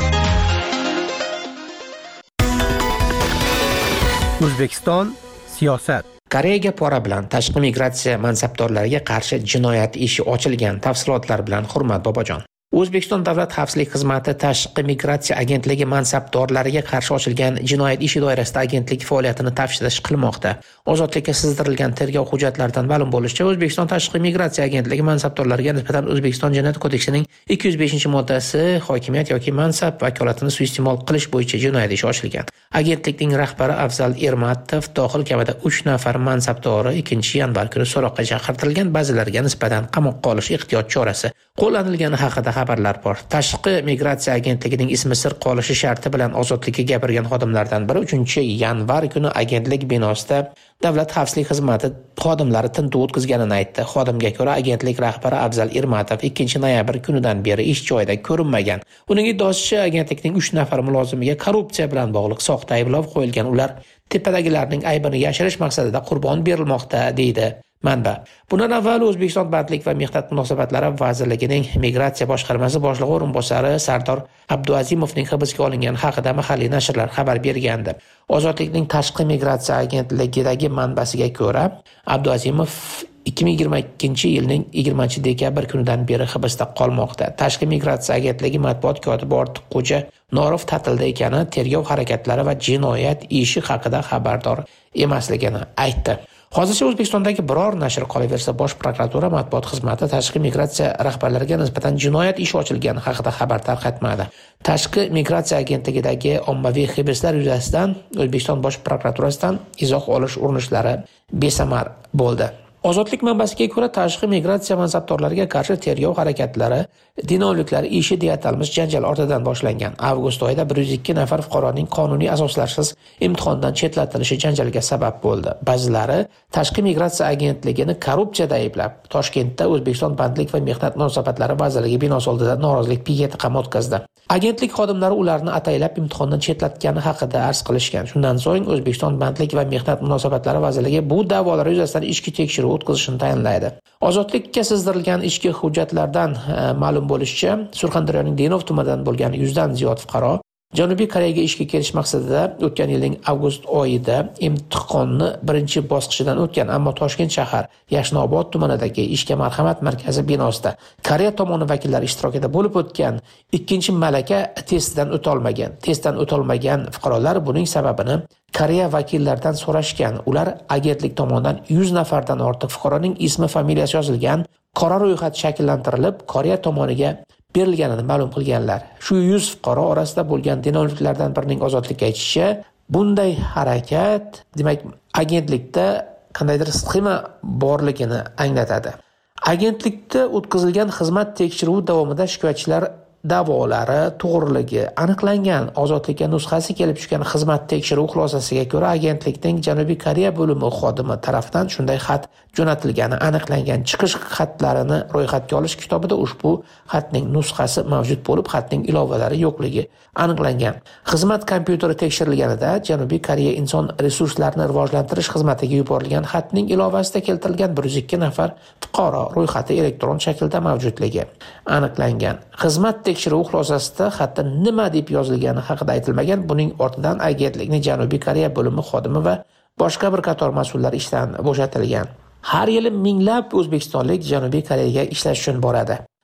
O'zbekiston siyosat. Koreyaga pora bilan tashqi migratsiya mansabdorlariga qarshi jinoyat ishi ochilgan. Tafsilotlar bilan Hurmat Bobojon. O'zbekiston Davlat xavfsizlik xizmati tashqi migratsiya agentligi mansabdorlariga qarshi ochilgan jinoyat ishi doirasida agentlik faoliyatini taftish qilmoqda. Ozodlikka sizdirilgan tergov hujjatlaridan ma'lum bo'lishicha, O'zbekiston tashqi migratsiya agentligi mansabdorlariga nisbatan O'zbekiston Jinoyat kodeksining ikki yuz beshinchi moddasi hokimiyat yoki mansab vakolatini suiiste'mol qilish bo'yicha jinoyat ishi ochilgan. Agentlikning rahbari Afzal Ermatov dohil kamida uch nafar mansabdori ikkinchi yanvar kuni so'roqqa chaqirtirilgan, ba'zilariga nisbatan qamoqqa olish ehtiyot chorasi qo'llanilgani haqida xabarlar bor. Tashqi migratsiya agentligining ismi sir qolishi sharti bilan ozodlikka gapirgan xodimlardan biri uchinchi yanvar kuni agentlik binosida Davlat xavfsizlik xizmati xodimlari tintuv o'tkazganini aytdi. Xodimga ko'ra, agentlik rahbari Afzal Ermatov ikkinchi noyabr kunidan beri ish joyida ko'rinmagan. Uning iddaosicha, agentlikning uch nafar mulozimiga korrupsiya bilan bog'liq soxta ayblov qo'yilgan. Ular tepadagilarning aybini yashirish maqsadida qurbon berilmoqda, deydi manba. Bundan avval O'zbekiston Bandlik va mehnat munosabatlari vazirligining migratsiya boshqarmasi boshlig'i o'rinbosari Sardor Abduazimovning hibsga olingani haqida mahalliy nashrlar xabar bergandi. Ozodlikning tashqi migratsiya agentligidagi manbasiga ko'ra, Abduazimov ikki ming yigirma ikkinchi yilning yigirmanchi dekabr kunidan beri hibsda qolmoqda. Tashqi migratsiya agentligi matbuot kotibi Ortiqxo'ja Norov ta'tilda ekani, tergov harakatlari va jinoyat ishi haqida xabardor emasligini aytdi. Hozircha O'zbekistondagi biror nashr qolaversa, Bosh prokuratura matbuot xizmati tashqi migratsiya rahbarlariga nisbatan jinoyat ishi ochilgani haqida xabar tarqatmadi. Tashqi migratsiya agentligidagi ommaviy hibslar yuzasidan O'zbekiston Bosh prokuraturasidan izoh olish urinishlari besamar bo'ldi. Ozodlik manbasiga ko'ra, tashqi migratsiya mansabdorlariga qarshi tergov harakatlari dinovliklar ishi deya atalmish janjal ortidan boshlangan. Avgust oyida bir yuz ikki nafar fuqaroning qonuniy asoslarsiz imtihondan chetlatilishi janjalga sabab bo'ldi. Ba'zilari tashqi migratsiya agentligini korrupsiyada ayblab, Toshkentda O'zbekiston Bandlik va mehnat munosabatlari vazirligi binosi oldida norozilik piketi ham o'tkazdi. Agentlik xodimlari ularni ataylab imtihondan chetlatgani haqida arz qilishgan. Shundan so'ng O'zbekiston Bandlik va mehnat munosabatlari vazirligi bu da'volar yuzasidan ichki tekshiruv o'tkazishni tayinlaydi. Ozodlikka sizdirilgan ichki hujjatlardan ma'lum bo'lishicha, Surxondaryoning Denov tumanidan bo'lgan yuzdan ziyod fuqaro Janubiy Koreyaga ishga kelish maqsadida o'tgan yilning avgust oyida imtihonni birinchi bosqichidan o'tgan, ammo Toshkent shahar Yashnobod tumanidagi ishga marhamat markazi binosida Koreya tomoni vakillari ishtirokida bo'lib o'tgan ikkinchi malaka testidan o'ta olmagan. Testdan o'ta olmagan fuqarolar buning sababini Koreya vakillaridan so'rashgan. Ular agentlik tomonidan yuz nafardan ortiq fuqaroning ismi, familiyasi yozilgan qora ro'yxat shakllantirilib, Koreya tomoniga berilganini ma'lum qilganlar. Shu yuz fuqaro orasida bo'lgan dinovliklardan birining ozodlikka aytishicha, bunday harakat, demak, agentlikda qandaydir sxema borligini anglatadi. Agentlikda o'tkazilgan xizmat tekshiruvi davomida shikoyatchilar da'volari to'g'riligi aniqlangan. Ozodlikka nusxasi kelib tushgan xizmat tekshiruv xulosasiga ko'ra, agentlikning Janubiy Koreya bo'limi xodimi tomonidan shunday xat jo'natilgani aniqlangan. Chiqish xatlarini ro'yxatga olish kitobida ushbu xatning nusxasi mavjud bo'lib, xatning ilovalari yo'qligi aniqlangan. Xizmat kompyuteri tekshirilganida Janubiy Koreya inson resurslarini rivojlantirish xizmatiga yuborilgan xatning ilovasida keltirilgan bir yuz ikki nafar fuqaro ro'yxati elektron shaklda mavjudligi aniqlangan. Xizmat tekshiruv xulosasida xatda nima deb yozilgani haqida aytilmagan. Buning ortidan agentlikning Janubiy Koreya bo'limi xodimi va boshqa bir qator mas'ullar ishdan bo'shatilgan. Har yili minglab o'zbekistonlik Janubiy Koreyaga ishlash uchun boradi.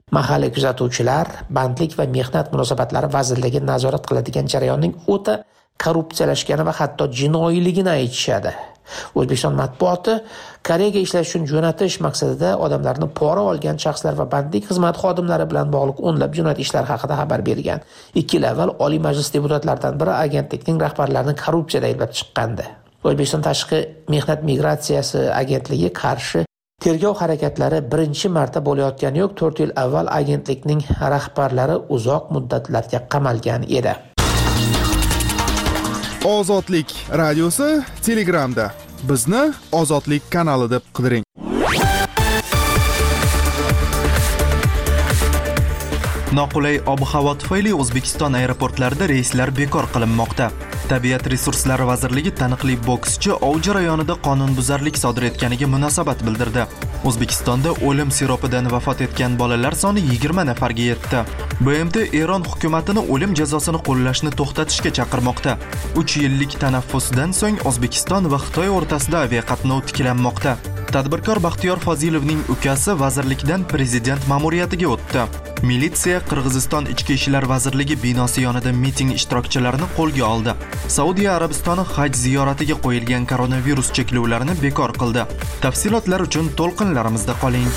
Mahalliy kuzatuvchilar Bandlik va mehnat munosabatlari vazirligi nazorat qiladigan jarayonning o'ta korrupsiyalashgani va hatto jinoiyligini aytishadi. O'zbekiston matbuoti Koreyaga ishlash uchun jo'natish maqsadida odamlarni pora olgan shaxslar va bandlik xizmati xodimlari bilan bog'liq o'nlab jinoyat ishlari haqida xabar bergan. ikki yil avval Oliy Majlis deputatlaridan biri agentlikning rahbarlarini korrupsiyada ayblab chiqqandi. O'zbekiston Tashqi mehnat migratsiyasi agentligi qarshi tergov harakatlari birinchi marta bo'layotgani yo'q. to'rt yil avval agentlikning rahbarlari uzoq muddatlarga qamalgan edi. Ozodlik radiosi Telegramda. Bizni Ozodlik kanali deb qidiring. Noqulay ob-havo tufayli O'zbekiston aeroportlarida reyslar bekor qilinmoqda. Tabiat resurslari vazirligi taniqli bokschi ov jarayonida qonunbuzarlik sodir etganiga munosabat bildirdi. O'zbekistonda o'lim siropidan vafot etgan bolalar soni yigirma nafarga yetdi. B M T Eron hukumatini o'lim jazosini qo'llashni to'xtatishga chaqirmoqda. uch yillik tanaffusdan so'ng O'zbekiston va Xitoy o'rtasida aviaqatnov tiklanmoqda. Tadbirkor Baxtiyor Fozilovning ukasi vazirlikdan prezident ma'muriyatiga o'tdi. Militsiya Qirg'iziston Ichki ishlar vazirligi binosi yonida miting ishtirokchilarini qo'lga oldi. Saudiya Arabistoni haj ziyoratiga qo'yilgan koronavirus cheklovlarini bekor qildi. Tafsilotlar uchun to'lqinlarimizda qoling.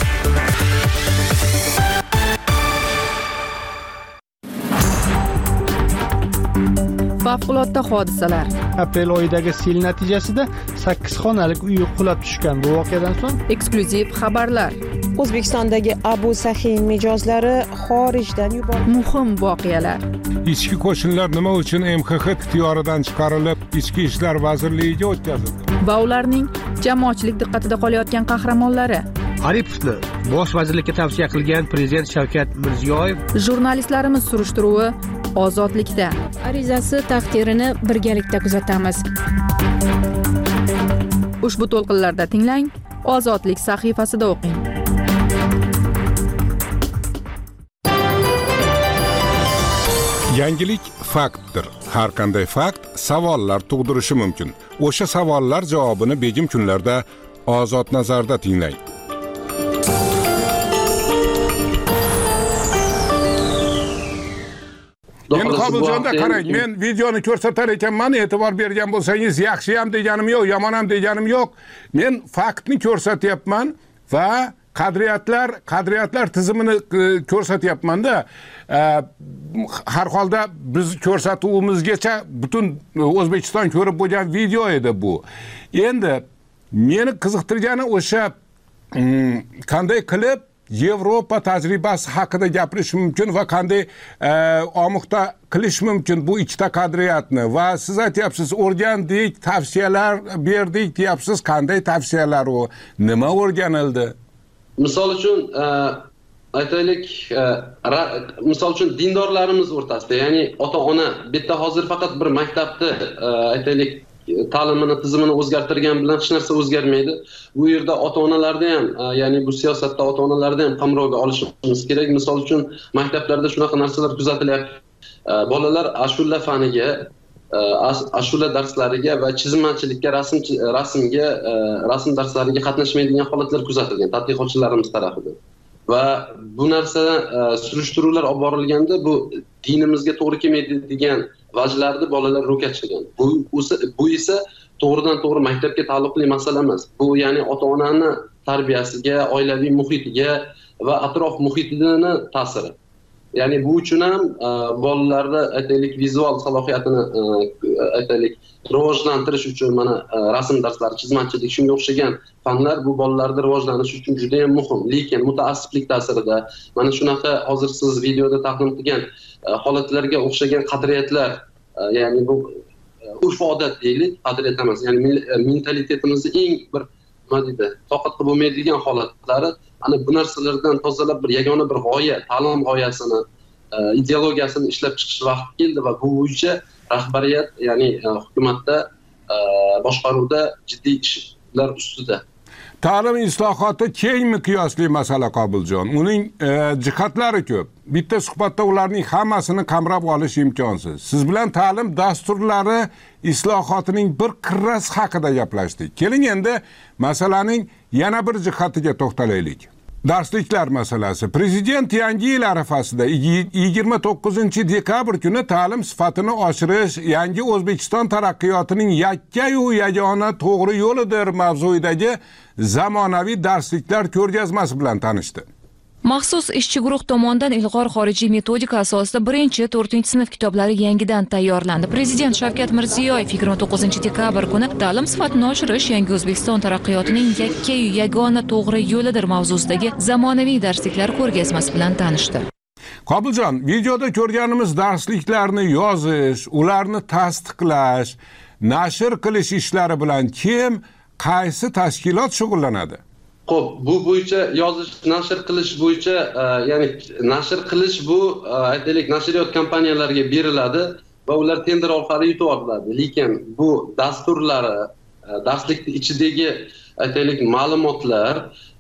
Favqulodda hodisalar. Aprel oyidagi sel natijasida sakkiz xonalik uy qulab tushgan. Bu voqeadan so'ng eksklyuziv xabarlar. O'zbekistondagi Abu Sahin mijozlari xorijdan yuborildi. Muhim voqealar. Ichki qo'shinlar nima uchun M X X ixtiyoridan chiqarilib, Ichki ishlar vazirligiga o'tkazildi? Va ularning jamoatchilik diqqatida qolayotgan qahramonlari. Aripovni bosh vazirlikka tavsiya qilgan prezident Shavkat Mirziyoyev. Jurnalistlarimiz surishtiruvi Ozodlikda. Arizasi taqdirini birgalikda kuzatamiz. Ushbu to'lqinlarda tinglang, Ozodlik sahifasida o'qing. Yangilik faktdir. Har qanday fakt savollar tug'dirishi mumkin. O'sha savollar javobini begim kunlarda Ozod nazarda tinglang. Men Qobiljonda qarang, men videoni ko'rsatar ekanman, e'tibor bergan bo'lsangiz, yaxshi ham deganim yo'q, yomon ham deganim yo'q. Men faktni ko'rsatyapman va qadriyatlar, qadriyatlar tizimini ko'rsatyapman-da. Har holda biz ko'rsatuvimizgacha butun O'zbekiston ko'rib bo'lgan video edi bu. Endi meni qiziqtirgani o'sha qanday qilib Yevropa tajribasi haqida gapirish mumkin va qanday omuqda qilish mumkin bu ikkita qadriyatni. Va siz aytyapsiz, o'rgandik, tavsiyalar berdik deyapsiz. Qanday tavsiyalar u? Nima o'rganildi? Misol uchun aytaylik, misol uchun dindorlarimiz o'rtasida, ya'ni ota-ona bitta hozir faqat bir maktabda aytaylik ta'limini tizimini o'zgartirgan bilan hech narsa o'zgarmaydi. Bu yerda ota-onalarni ham, ya'ni bu siyosatda ota-onalarni ham qamrovga olishimiz kerak. Misol uchun maktablarda shunaqa narsalar kuzatilyapti. Bolalar ashula faniga, ashula darslariga va chizmachilikka, rasm rasmga, rasm darslariga qatnashmaydigan holatlar kuzatilgan tadqiqotchilarimiz tomonidan. Va bu narsa surishtiruvlar olib borilganda bu dinimizga to'g'ri kelmaydi degan vajlarni bolalar ro'kachlagan. Bu bu esa to'g'ridan to'g'ri maktabga taalluqli masala emas. Bu ya'ni ota-onani tarbiyasiga, oilaviy muhitiga va atrof muhitini ta'siri. Ya'ni bu uchun ham bolalarda aytaylik vizual salohiyatini aytaylik rivojlantirish uchun mana rasm darslari, chizmachilik, shunga o'xshagan fanlar bu bolalarda rivojlanish uchun juda ham muhim. Lekin mutaassiblik ta'sirida mana shunaqa hozir siz videoda taqdim qilgan holatlarga o'xshagan qadriyatlar, ya'ni bu urf-odat deylik, qadriyat emas, ya'ni mentalitetimizning eng bir nima deydi, toqat qilib bo'lmaydigan holatlari, ana bu narsalardan tozalab bir yagona bir g'oya, ta'lim g'oyasini, ideologiyasini ishlab chiqish vaqti keldi va bu bo'yicha rahbariyat, ya'ni hukumatda, boshqaruvda jiddiy ishlar ustida. Ta'lim islohoti keng miqyosli masala Qobiljon. Uning jihatlari ko'p. Bitta suhbatda ularning hammasini qamrab olish imkonsiz. Siz bilan ta'lim dasturlari islohotining bir qirrasi haqida gaplashdik. Keling endi masalaning yana bir jihatiga to'xtalaylik. Darsliklar masalasi. Prezident yangi yil arafasida yigirma to'qqizinchi dekabr kuni ta'lim sifatini oshirish yangi O'zbekiston taraqqiyotining yakka-yu yagona to'g'ri yo'lidir mavzuidagi zamonaviy darsliklar ko'rgazmasi bilan tanishdi. Maxsus ishchi guruh tomonidan ilg'or xorijiy metodika asosida birinchi to'rtinchi sinf kitoblari yangidan tayyorlandi. Prezident Shavkat Mirziyoyev yigirma to'qqizinchi dekabr kuni ta'lim sifatini oshirish yangi O'zbekiston taraqqiyotining yakka-yu yagona to'g'ri yo'lidir mavzusidagi zamonaviy darsliklar ko'rgazmasi bilan tanishdi. Qobiljon, videoda ko'rganimiz darsliklarni yozish, ularni tasdiqlash, nashr qilish ishlari bilan kim, qaysi tashkilot shug'ullanadi? Xo'p, bu bo'yicha yozish, nashr qilish bo'yicha, ya'ni nashr qilish bu aytaylik nashriyot kompaniyalariga beriladi va ular tender orqali yutib oladi. Lekin bu dasturlari, darslikning ichidagi aytaylik ma'lumotlar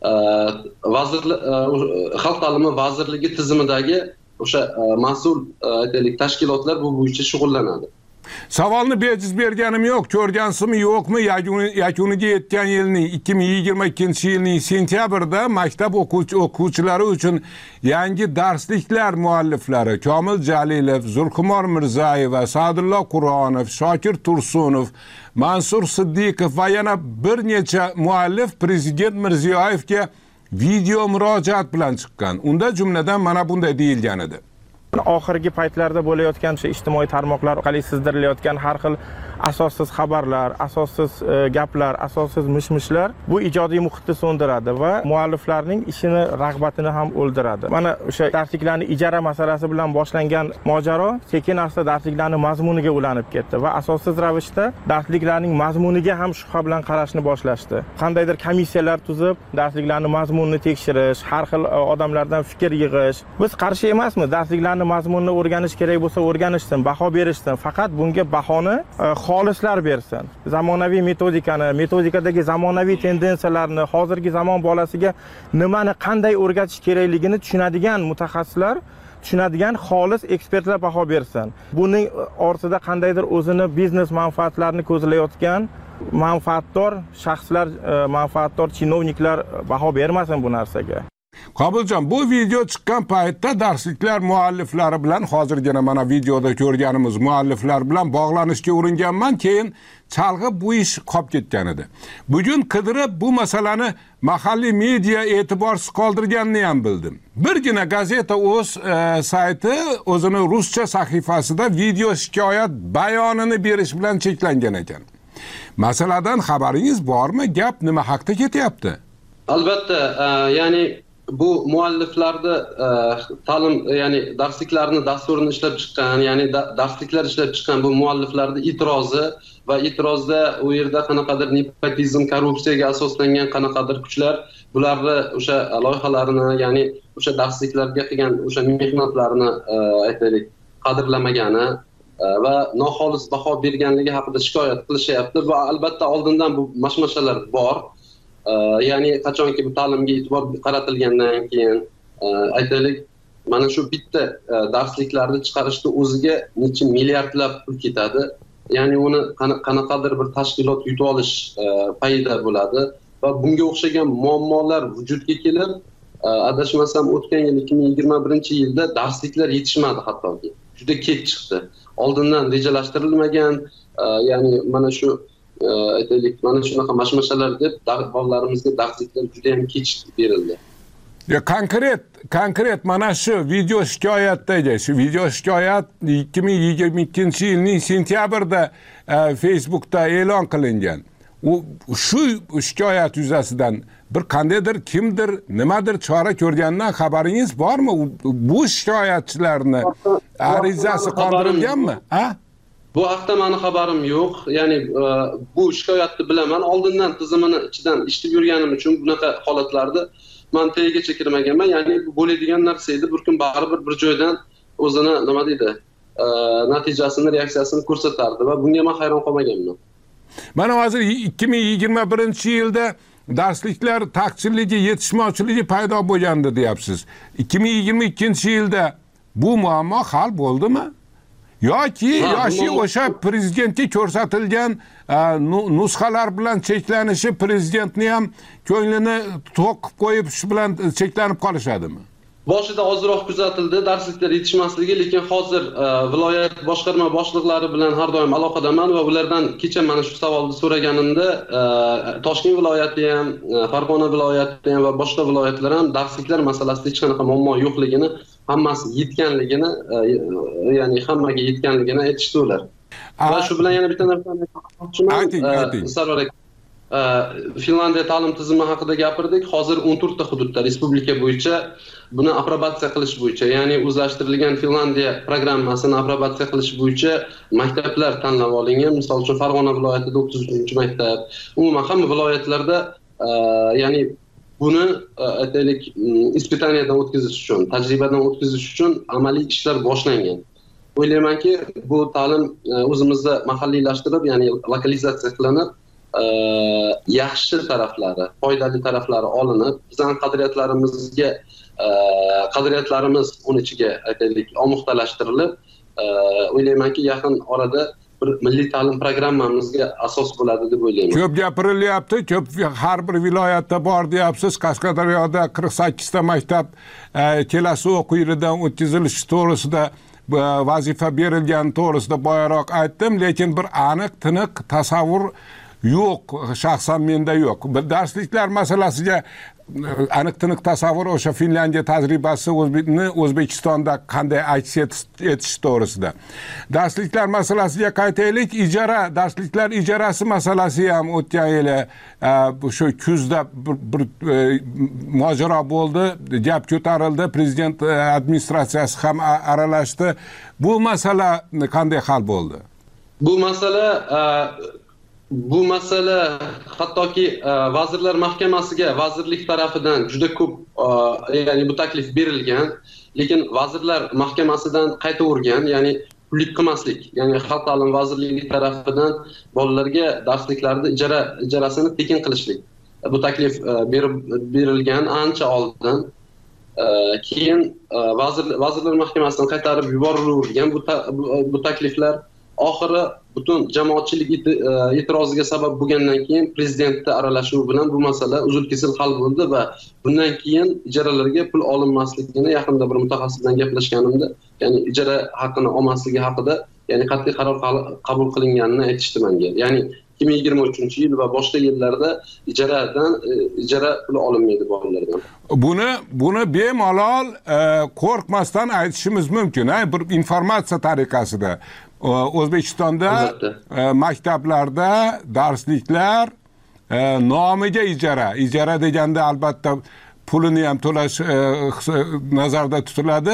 vazirlik Xalq ta'limi vazirligi tizimidagi o'sha mas'ul aytaylik tashkilotlar bu bo'yicha shug'ullanadi. Savolni bejiz berganim yo'q, ko'rgansizmi yo'qmi, yakuniga yetgan yilning ikki ming yigirma ikkinchi yilning sentyabrda maktab o'quvchi o'quvchilari uchun yangi darsliklar mualliflari Komil Jalilov, Zulqumor Mirzayeva, Sa'dullo Qur'onov, Shokir Tursunov, Mansur Siddiqov va yana bir necha muallif Prezident Mirziyoyevga video murojaat bilan chiqqan. Unda jumladan mana bunday deyilgan edi. Oxirgi paytlarda bo'layotgan o'sha ijtimoiy tarmoqlar orqali sizdirilayotgan har xil asossiz xabarlar, asossiz gaplar, asossiz mishmishlar bu ijodiy muhitni so'ndiradi va mualliflarning ishini, rag'batini ham o'ldiradi. Mana o'sha darsliklarning ijara masalasi bilan boshlangan mojaro sekin-asta darsliklarning mazmuniga ulanib ketdi va asossiz ravishda darsliklarning mazmuniga ham shubha bilan qarashni boshlashdi. Qandaydir komissiyalar tuzib, darsliklarning mazmunini tekshirish, har xil odamlardan fikr yig'ish. Biz qarshi emasmiz, darsliklarning mazmunini o'rganish kerak bo'lsa o'rganishsin, baho berishsin. Faqat bunga bahoni xolislar bersin. Zamonaviy metodikani, metodikadagi zamonaviy tendensiyalarni, hozirgi zamon bolasiga nimani qanday o'rgatish kerakligini tushunadigan mutaxassislar, tushunadigan xolis ekspertlar baho bersin. Buning ortida qandaydir o'zini biznes manfaatlarini ko'zlayotgan manfaatdor shaxslar, manfaatdor chinovniklar baho bermasin bu narsaga. Qobiljon, bu video chiqqan paytda darsliklar mualliflari bilan hozirgina mana videoda ko'rganimiz mualliflar bilan bog'lanishga uringanman, keyin chalg'ib bu ish qolib ketgan edi. Bugun qidirib bu masalani mahalliy media e'tiborsiz qoldirganini ham bildim. Birgina gazeta o'z e, sayti o'zini ruscha sahifasida video shikoyat bayonini berish bilan cheklangan ekan. Masaladan xabaringiz bormi? Gap nima haqida ketyapti? Albatta, e, ya'ni bu mualliflarda ta'lim, ya'ni darsliklarni dasturini ishlab chiqqan, ya'ni darsliklar ishlab chiqqan bu mualliflarda e'tirozi va e'tirozda u yerda qanaqadir nepotizm, korrupsiyaga asoslangan qanaqadir kuchlar bularni o'sha loyihalarini, ya'ni o'sha darsliklarga qilgan o'sha mehnatlarini aytaylik qadrlamagani va noxolis baho berganligi haqida shikoyat qilishyapti va albatta oldindan bu mashmashalar bor. Ya'ni qachonki bu ta'limga e'tibor qaratilgandan keyin aytaylik mana shu bitta darsliklarni chiqarishda o'ziga necha milliardlab pul ketadi. Ya'ni uni qanaqadir bir tashkilot yutib olish payida bo'ladi va bunga o'xshagan muammolar vujudga kelib, adashmasam o'tgan yil ikki ming yigirma birinchi yilda darsliklar yetishmadi hattoki. Juda kech chiqdi. Oldindan rejalashtirilmagan, ya'ni mana shu aytaylik mana shunaqa mashmashalar deb bolalarimizga darsliklar juda ham kech berildi. Ya konkret, konkret mana shu video shikoyatdagi, shu video shikoyat ikki ming yigirma ikkinchi yilning sentyabrda e, Facebookda e'lon qilingan. U shu shikoyat yuzasidan bir qandaydir kimdir nimadir chora ko'rganidan xabaringiz bormi? Bu shikoyatchilarni arizasi qoldirilganmi? Ha? Bu haqda meni xabarim yo'q. Ya'ni bu shikoyatni bilaman. Oldindan tizimini ichidan eshitib yurganim uchun bunaqa holatlarda men tagigacha kirmaganman. Ya'ni bu bo'ladigan narsa edi. Bir kun baribir bir joydan o'zini nima deydi, natijasini, reaksiyasini ko'rsatardi va bunga men hayron qolmaganman. Mana hozir ikki ming yigirma birinchi yilda darsliklar taqchilligi, yetishmovchiligi paydo bo'lgandi deyapsiz. ikki ming yigirma ikkinchi yilda bu muammo hal bo'ldimi? yoki yoshi o'sha prezidentga ko'rsatilgan nusxalar bilan cheklanishi prezidentni ham ko'nglini to'q qilib qo'yib shu bilan cheklanib qolishadimi? Boshida ozroq kuzatildi darsliklar yetishmasligi, lekin hozir viloyat boshqarma boshliqlari bilan har doim aloqadaman va ulardan kecha mana shu savolni so'raganimda Toshkent viloyati ham, Farg'ona viloyati ham va boshqa viloyatlar ham darsliklar masalasida hech qanaqa muammo yo'qligini, hammasi yetganligini, ya'ni hammaga yetganligini aytishdi ular. Va shu bilan yana bitta narsani aytmoqchiman. Ayting, ayting. Sarvar aka, Finlandiya ta'lim tizimi haqida gapirdik. Hozir o'n to'rt ta hududda respublika bo'yicha buni aprobatsiya qilish bo'yicha, ya'ni o'zlashtirilgan Finlandiya programmasini aprobatsiya qilish bo'yicha maktablar tanlab olingan. Misol uchun Farg'ona viloyatida o'ttiz uchinchi maktab, umuman hamma viloyatlarda, ya'ni buni aytaylik ispitaniyadan o'tkazish uchun, tajribadan o'tkazish uchun amaliy ishlar boshlangan. O'ylaymanki, bu ta'lim o'zimizda mahalliylashtirib, ya'ni lokalizatsiya qilinib, yaxshi taraflari, foydali taraflari olinib, bizning qadriyatlarimizga qadriyatlarimiz uni ichiga aytaylik omuxtalashtirilib, o'ylaymanki, yaqin orada bir milliy ta'lim programmamizga asos bo'ladi deb o'ylayman. Ko'p gapirilyapti, ko'p har bir viloyatda bor deyapsiz. Qashqadaryoda qirq sakkizta maktab kelasi o'quv yilidan o'tkazilishi to'g'risida vazifa berilgan to'g'risida boyaroq aytdim, lekin bir aniq, tiniq tasavvur yo'q, shaxsan menda yo'q. Bir darsliklar masalasiga aniq tiniq tasavvur o'sha Finlandiya tajribasi o'zbekni O'zbekistonda qanday aks etish to'g'risida. Darsliklar masalasiga qaytaylik. Ijara, darsliklar ijarasi masalasi ham o'tgan yili shu kuzda bir, bir mojaro bo'ldi, gap ko'tarildi, prezident administratsiyasi ham aralashdi. Bu masala qanday hal bo'ldi? Bu masala Bu masala hattoki Vazirlar Mahkamasiga vazirlik tarafidan juda ko'p, ya'ni bu taklif berilgan, lekin Vazirlar Mahkamasidan qaytavergan, ya'ni pullik qilmaslik, ya'ni Xalq ta'limi vazirligi tarafidan bolalarga darsliklarni ijara ijarasini tekin qilishlik. Bu taklif berib berilgan ancha oldin. Keyin Vazirlar Mahkamasidan qaytarib yuborilgan bu bu takliflar oxiri butun jamoatchilik e'tiroziga sabab bo'lgandan keyin prezidentning aralashuvi bilan bu masala uzil-kesil hal bo'ldi va bundan keyin ijaralarga pul olinmasligini yaqinda bir mutaxassis bilan gaplashganimda, ya'ni ijara haqini olmasligi haqida, ya'ni qat'iy qaror qabul qilinganini aytishdi menga. Ya'ni ikki ming yigirma uchinchi yil va boshqa yillarda ijaradan ijara puli olinmaydi bolalardan. Buni buni bemalol qo'rqmasdan aytishimiz mumkin, bir informatsiya tariqasida. O'zbekistonda maktablarda darsliklar nomiga ijara, ijara deganda albatta pulini ham to'lash nazarda tutiladi.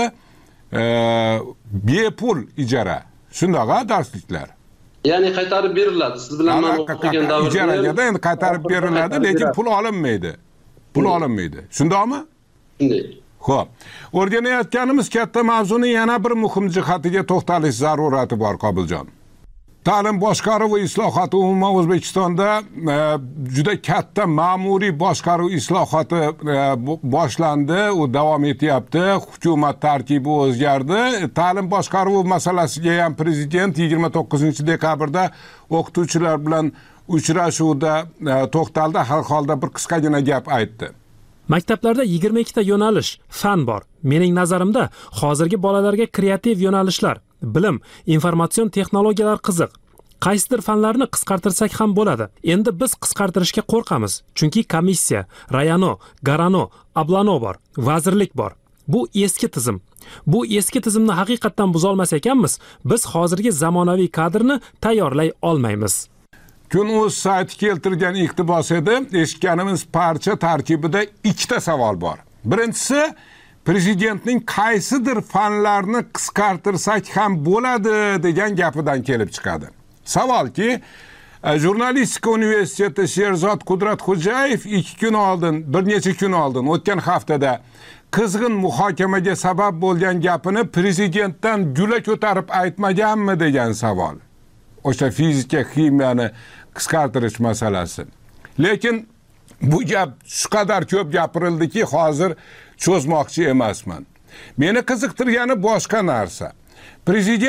Bepul ijara. Shundaqa darsliklar. Ya'ni qaytarib beriladi. Siz bilan men o'qigan davrda ijaraga endi qaytarib beriladi, lekin pul olinmaydi. Pul olinmaydi. Shundaqmi? Shunday. Xo'p. O'rganayotganimiz katta mavzuning yana bir muhim jihatiga to'xtalish zarurati bor, Qobiljon. Ta'lim boshqaruv va islohoti umuman O'zbekistonda juda katta ma'muriy boshqaruv islohoti boshlandi, u davom etyapti. Hukumat tarkibi o'zgardi. Ta'lim boshqaruvi masalasiga ham prezident yigirma to'qqizinchi dekabrda o'qituvchilar bilan uchrashuvda to'xtaldi, har holda bir qisqagina gap aytdi. Maktablarda yigirma ikkita yo'nalish, fan bor. Mening nazarimda hozirgi bolalarga kreativ yo'nalishlar, bilim, informatsion texnologiyalar qiziq. Qaysidir fanlarni qisqartirsak ham bo'ladi. Endi biz qisqartirishga qo'rqamiz, chunki komissiya, Rayano, Garano, Ablano bor, vazirlik bor. Bu eski tizim. Bu eski tizimni haqiqatdan buzolmas ekanmiz, biz hozirgi zamonaviy kadrni tayyorlay olmaymiz. Kun.uz sayti keltirgan iqtibos edi. Eshitganimiz parcha tarkibida ikkita savol bor. Birinchisi, prezidentning qaysidir fanlarni qisqartirsak ham bo'ladi degan gapidan kelib chiqadi. Savolki, Jurnalistika universiteti Sherzod Qudratxo'jayev ikki kun oldin, bir necha kun oldin, o'tgan haftada qizg'in muhokamaga sabab bo'lgan gapini prezidentdan gula ko'tarib aytmaganmi degan savol. O'sha fizika, ximiyani qisqartirish masalasi. Lekin bu gap shu qadar ko'p gapirildiki, hozir cho'zmoqchi emasman. Meni qiziqtirgani boshqa narsa. Prezident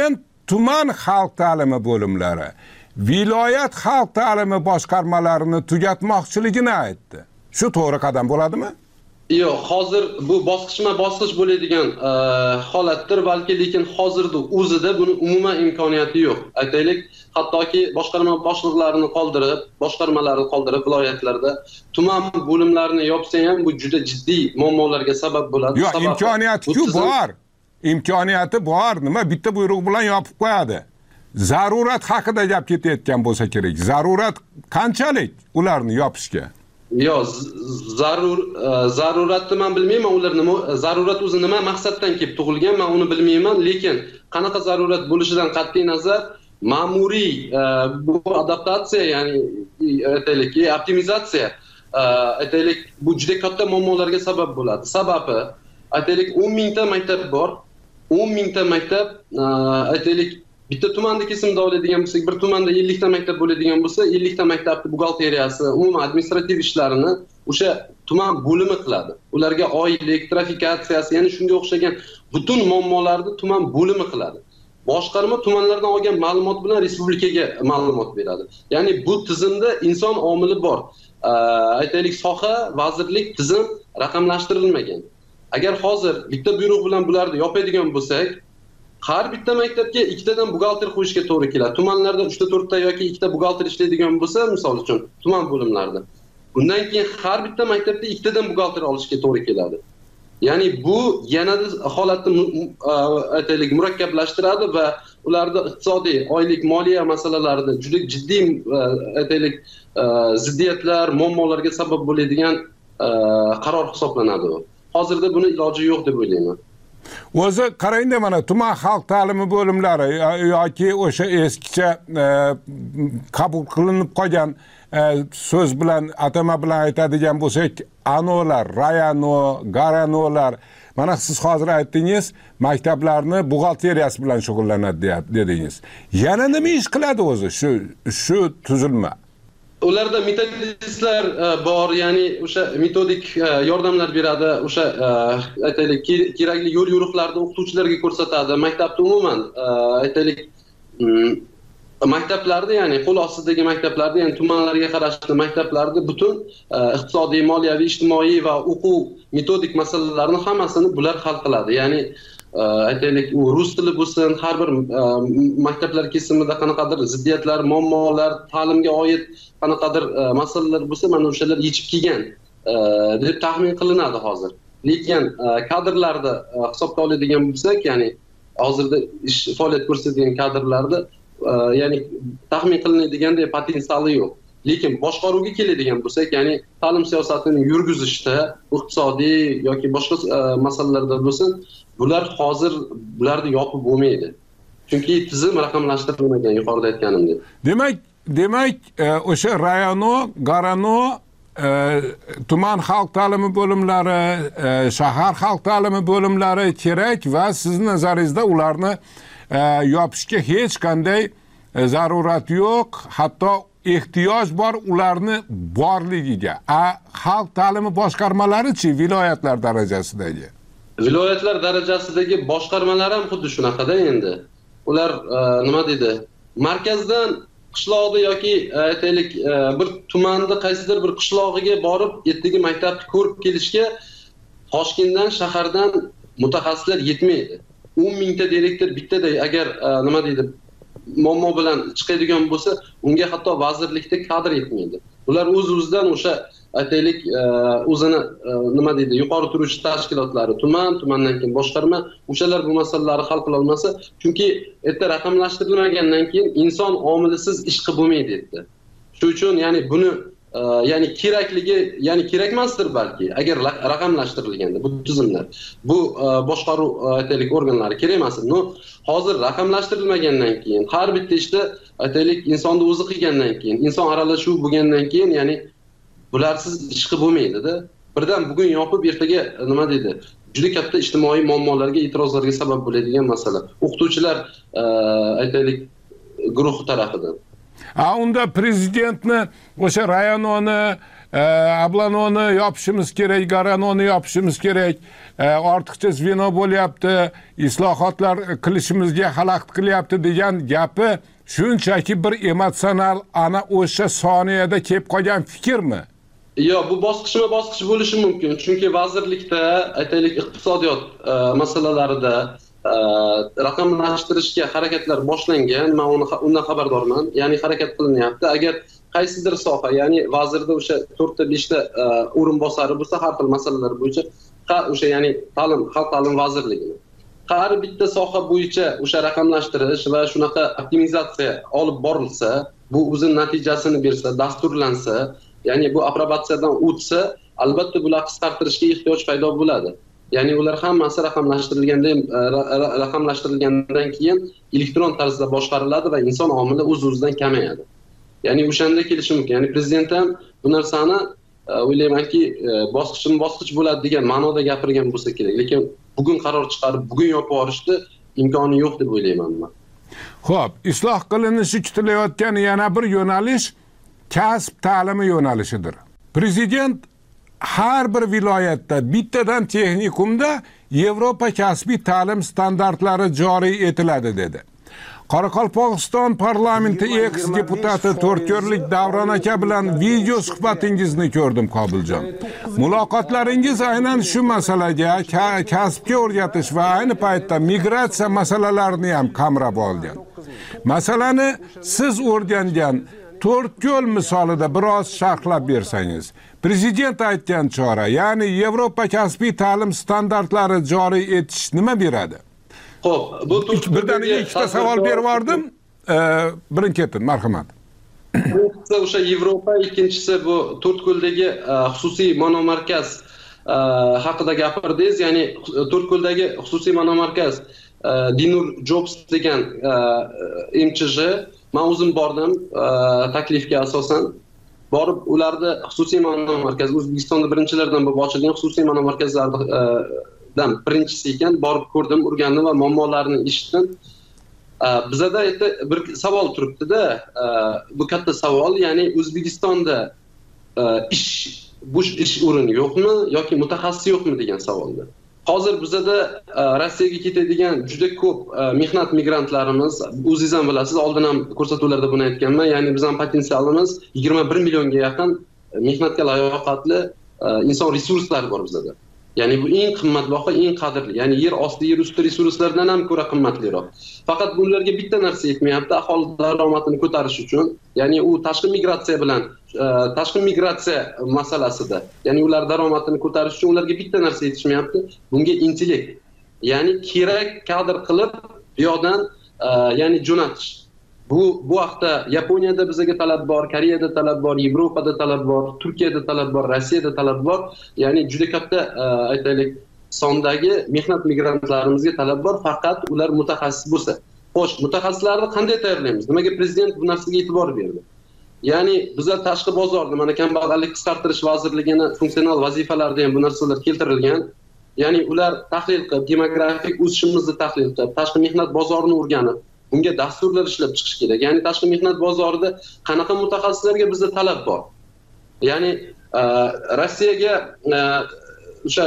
tuman xalq ta'limi bo'limlari viloyat xalq ta'limi boshqarmalarini tugatmoqchiligini aytdi. Shu to'g'ri qadam bo'ladimi? Yo'q, hozir bu bosqichma-bosqich bo'ladigan holatdir, balki lekin hozirda o'zida buni umuman imkoniyati yo'q. Aytaylik, hattoki boshqarma boshliqlarini qoldirib, boshqarmalarni qoldirib viloyatlarda tuman bo'limlarini yopsa ham bu juda jiddiy muammolarga sabab bo'ladi. Yo'q, imkoniyati-ku bor. Imkoniyati bor. Nima bitta buyruq bilan yopib qo'yadi. Zarurat haqida gap ketayotgan bo'lsa kerak. Zarurat qanchalik ularni yopishga? Yo'q, zarur zaruratni men bilmayman, ular nima zarurat o'zi nima maqsaddan kelib tug'ilgan, men uni bilmayman, lekin qanaqa zarurat bo'lishidan qat'iy nazar ma'muriy bu adaptatsiya, ya'ni aytaylik, optimizatsiya, aytaylik, bu juda katta muammolarga sabab bo'ladi. Sababi aytaylik o'n mingta maktab bor. o'n mingta maktab aytaylik bitta tumanda kesimda oladigan bo'lsak, bir tumanda ellik ta maktab bo'ladigan bo'lsa, ellik ta maktabning buxgalteriyasi, umuman administrativ ishlarini o'sha tuman bo'limi qiladi. Ularga oylik, trafikatsiyasi, ya'ni shunga o'xshagan butun muammolarni tuman bo'limi qiladi. Boshqarma tumanlardan olgan ma'lumot bilan respublikaga ma'lumot beradi. Ya'ni bu tizimda inson omili bor. Aytaylik, soha, vazirlik, tizim raqamlashtirilmagan. Agar hozir bitta buyruq bilan bularni yopadigan bo'lsak, har bitta maktabga ikkitadan buxgalter qo'yishga to'g'ri keladi. Tumanlarda uchta to'rtta yoki ikkita buxgalter ishlaydigan bo'lsa, misol uchun, tuman bo'limlarida. Bundan keyin har bitta maktabda ikkitadan buxgalter olishga to'g'ri keladi. Ya'ni bu yanada holatni aytaylik murakkablashtiradi va ularda iqtisodiy, oylik, moliya masalalarida juda jiddiy aytaylik ziddiyatlar, muammolarga sabab bo'ladigan qaror hisoblanadi u. Hozirda buni iloji yo'q deb o'ylayman. O'zi qarangda, mana tuman xalq ta'limi bo'limlari yoki o'sha eskicha qabul qilinib qolgan so'z bilan, atama bilan aytadigan bo'lsak, anolar, rayano, garanolar, mana siz hozir aytdingiz, maktablarni buxgalteriyasi bilan shug'ullanadi dedingiz. Yana nima ish qiladi o'zi shu shu tuzilma? Ularda metodistlar bor, ya'ni o'sha metodik yordamlar beradi, o'sha aytaylik kerakli yo'l yo'riqlarni o'qituvchilarga ko'rsatadi. Maktabda umuman aytaylik maktablarda, ya'ni qo'l ostidagi maktablarda, ya'ni tumanlarga qarashli maktablarda butun iqtisodiy, moliyaviy, ijtimoiy va o'quv metodik masalalarni hammasini bular hal qiladi. Ya'ni aytaylik, u rus tili bo'lsin, har bir maktablar kesimida qanaqadir ziddiyatlar, muammolar, ta'limga oid qanaqadir masalalar bo'lsa, mana o'shalar yechib kelgan deb taxmin qilinadi hozir. Lekin kadrlarda hisobga oladigan bo'lsak, ya'ni hozirda ish faoliyat ko'rsatadigan kadrlarda ya'ni taxmin qilinadiganday potensiali yo'q. Lekin boshqaruvga keladigan bo'lsak, ya'ni ta'lim siyosatini yurgizishda, iqtisodiy yoki boshqa masalalarda bo'lsin, bular hozir bularni yopib bo'lmaydi. Chunki tizim raqamlashtirilmagan, yuqorida aytganimdek. Demak, demak, o'sha rayano, garano, tuman xalq ta'limi bo'limlari, shahar xalq ta'limi bo'limlari kerak va sizning nazaringizda ularni yopishga hech qanday zarurat yo'q, hatto ehtiyoj bor ularni borligiga. A xalq ta'limi boshqarmalari-chi, viloyatlar darajasidagi? Viloyatlar darajasidagi boshqarmalar ham xuddi shunaqada endi. Ular nima deydi? Markazdan qishloqda yoki aytaylik bir tumanda qaysidir bir qishlog'iga borib, ertaga maktabni ko'rib kelishga Toshkentdan, shahardan mutaxassislar yetmaydi. o'n mingta direktor bittada agar nima deydi, muammo bilan chiqadigan bo'lsa, unga hatto vazirlikda kadr yetmaydi. Ular o'z-o'zidan o'sha aytaylik o'zini nima deydi, yuqori turuvchi tashkilotlari, tuman, tumandan keyin boshqarma, o'shalar bu masalalarni hal qila olmasa, chunki erta raqamlashtirilmagandan keyin inson omilisiz ish qilib bo'lmaydi dedi. Shuning uchun ya'ni buni ya'ni kerakligi, ya'ni kerak emasdir balki, agar raqamlashtirilganda bu tizimlar, bu boshqaruv aytaylik organlari kerak emas. No, hozir raqamlashtirilmagandan keyin, har bitta ishda aytaylik insonni o'zi qilgandan keyin, inson aralashuv bo'lgandan keyin, ya'ni bularsiz ish qilib bo'lmaydi-da. Birdan bugun yopib, ertaga nima deydi? Juda katta ijtimoiy muammolarga, e'tirozlarga sabab bo'ladigan masala. O'qituvchilar aytaylik guruhi tarafidan. A unda prezidentni o'sha rayononi ablanoni yopishimiz kerak, garanoni yopishimiz kerak, ortiqcha zveno bo'lyapti, islohotlar qilishimizga xalaqit qilyapti degan gapi shunchaki bir emotsional ana o'sha soniyada kelib qolgan fikrmi? Yo'q, bu bosqichma-bosqich bo'lishi mumkin. Chunki vazirlikda, aytaylik, iqtisodiyot masalalarida raqamlashtirishga harakatlar boshlangan. Men undan xabardorman. Ya'ni harakat qilinyapti. Agar qaysidir soha, ya'ni vazirda o'sha to'rtta beshta o'rinbosari bo'lsa, har xil masalalar bo'yicha, o'sha ya'ni ta'lim, xalq ta'lim vazirligi. Har bitta soha bo'yicha o'sha raqamlashtirish va shunaqa optimizatsiya olib borilsa, bu o'zining natijasini bersa, dasturlansa, ya'ni bu aprobatsiyadan o'tsa, albatta bular qisqartirishga ehtiyoj paydo bo'ladi. Ya'ni ular hammasi raqamlashtirilgandan raqamlashtirilgandan keyin elektron tarzda boshqariladi va inson omili o'z-o'zidan kamayadi. Ya'ni o'shanda kelishi mumkin. Ya'ni prezident ham bu narsani o'ylaymanki bosqichma-bosqich bo'ladi degan ma'noda gapirgan bo'lsa kerak. Lekin bugun qaror chiqarib, bugun yopib yuborishni imkoni yo'q deb o'ylayman men. Xo'p, isloh qilinishi kutilayotgan yana bir yo'nalish kasb ta'limi yo'nalishidir. Prezident har bir viloyatda bittadan texnikumda Yevropa kasbiy ta'lim standartlari joriy etiladi dedi. Qoraqalpog'iston parlamenti eks deputati To'rtko'rlik Davron aka bilan video suhbatingizni ko'rdim, Qobiljon. Muloqotlaringiz aynan shu masalaga, kasbga o'rgatish va ayni paytda migratsiya masalalarini ham qamrab olgan. Masalani siz o'rgangan To'rtko'l misolida biroz sharhlab bersangiz. Prezident aytgan chora, ya'ni Yevropa kasbiy ta'lim standartlari joriy etish nima beradi? Xo'p, bu birdaniga ikkita savol berib yubordim. Birin-ketin, marhamat. Birinchisi o'sha Yevropa, ikkinchisi bu To'rtko'ldagi xususiy monomarkaz haqida gapirdingiz. Ya'ni To'rtko'ldagi xususiy monomarkaz Dinur Jobs degan M Ch J, men o'zim bordim taklifga asosan. Borib ularda xususiy monomarkaz O'zbekistonda birinchilardan bo'lib ochilgan xususiy monomarkazlardan birinchisi ekan. Borib ko'rdim, o'rgandim va muammolarini eshitdim. Bizada bir savol turibdi-da, bu katta savol, ya'ni O'zbekistonda ish bo'sh ish o'rni yo'qmi yoki mutaxassis yo'qmi degan savolda. Hozir bizada Rossiyaga ketadigan juda ko'p mehnat migrantlarimiz, o'zingiz ham bilasiz, oldin ham ko'rsatuvlarda buni aytganman, ya'ni bizning potensialimiz yigirma bir millionga yaqin mehnatga layoqatli inson resurslari bor bizada. Ya'ni bu eng qimmatbaho, eng qadrli, ya'ni yer osti, yer usti resurslardan ham ko'ra qimmatliroq. Faqat bularga bitta narsa yetmayapti, aholi daromadini ko'tarish uchun, ya'ni u tashqi migratsiya bilan tashqi migratsiya masalasida, ya'ni ular daromadini ko'tarish uchun ularga bitta narsa yetishmayapti, bunga intellekt. Ya'ni kerak kadr qilib bu yoqdan ya'ni jo'natish. Bu bu haqda Yaponiyada bizga talab bor, Koreyada talab bor, Yevropada talab bor, Turkiyada talab bor, Rossiyada talab bor. Ya'ni juda katta aytaylik sondagi mehnat migrantlarimizga talab bor, faqat ular mutaxassis bo'lsa. Xo'sh, mutaxassislarni qanday tayyorlaymiz? Nimaga prezident bu narsaga e'tibor berdi? Ya'ni bizlar tashqi bozorda, mana kambag'allik qisqartirish vazirligini funksional vazifalarida ham bu narsalar keltirilgan. Ya'ni ular tahlil qilib, demografik o'sishimizni tahlil qilib, tashqi mehnat bozorini o'rganib, bunga dasturlar ishlab chiqish kerak. Ya'ni tashqi mehnat bozorida qanaqa mutaxassislarga bizda talab bor? Ya'ni Rossiyaga o'sha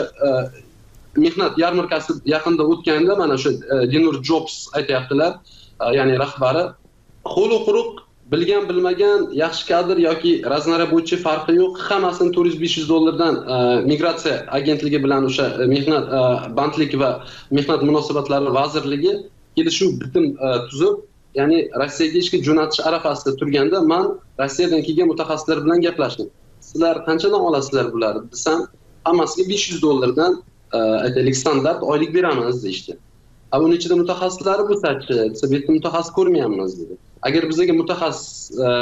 mehnat yarmarkasi yaqinda o'tganda mana o'sha Dinur Jobs aytayaptilar, ya'ni rahbari, qo'li quruq, bilgan bilmagan, yaxshi kadr yoki raznara bo'yicha farqi yo'q, hammasini to'rt yuz besh yuz dollardan migratsiya agentligi bilan o'sha mehnat bandlik va mehnat munosabatlari vazirligi kelishuv bitim tuzib, ya'ni Rossiyaga ishga jo'natish arafasida turganda men Rossiyadan kelgan mutaxassislar bilan gaplashdim. Sizlar qanchadan olasizlar bularni? Desam, hammasiga besh yuz dollardan aytaylik standart oylik beramiz deyishdi. A buning ichida mutaxassislari bo'lsa-chi, biz bu yerda mutaxassis ko'rmayapmiz dedi. Agar bizga mutaxassis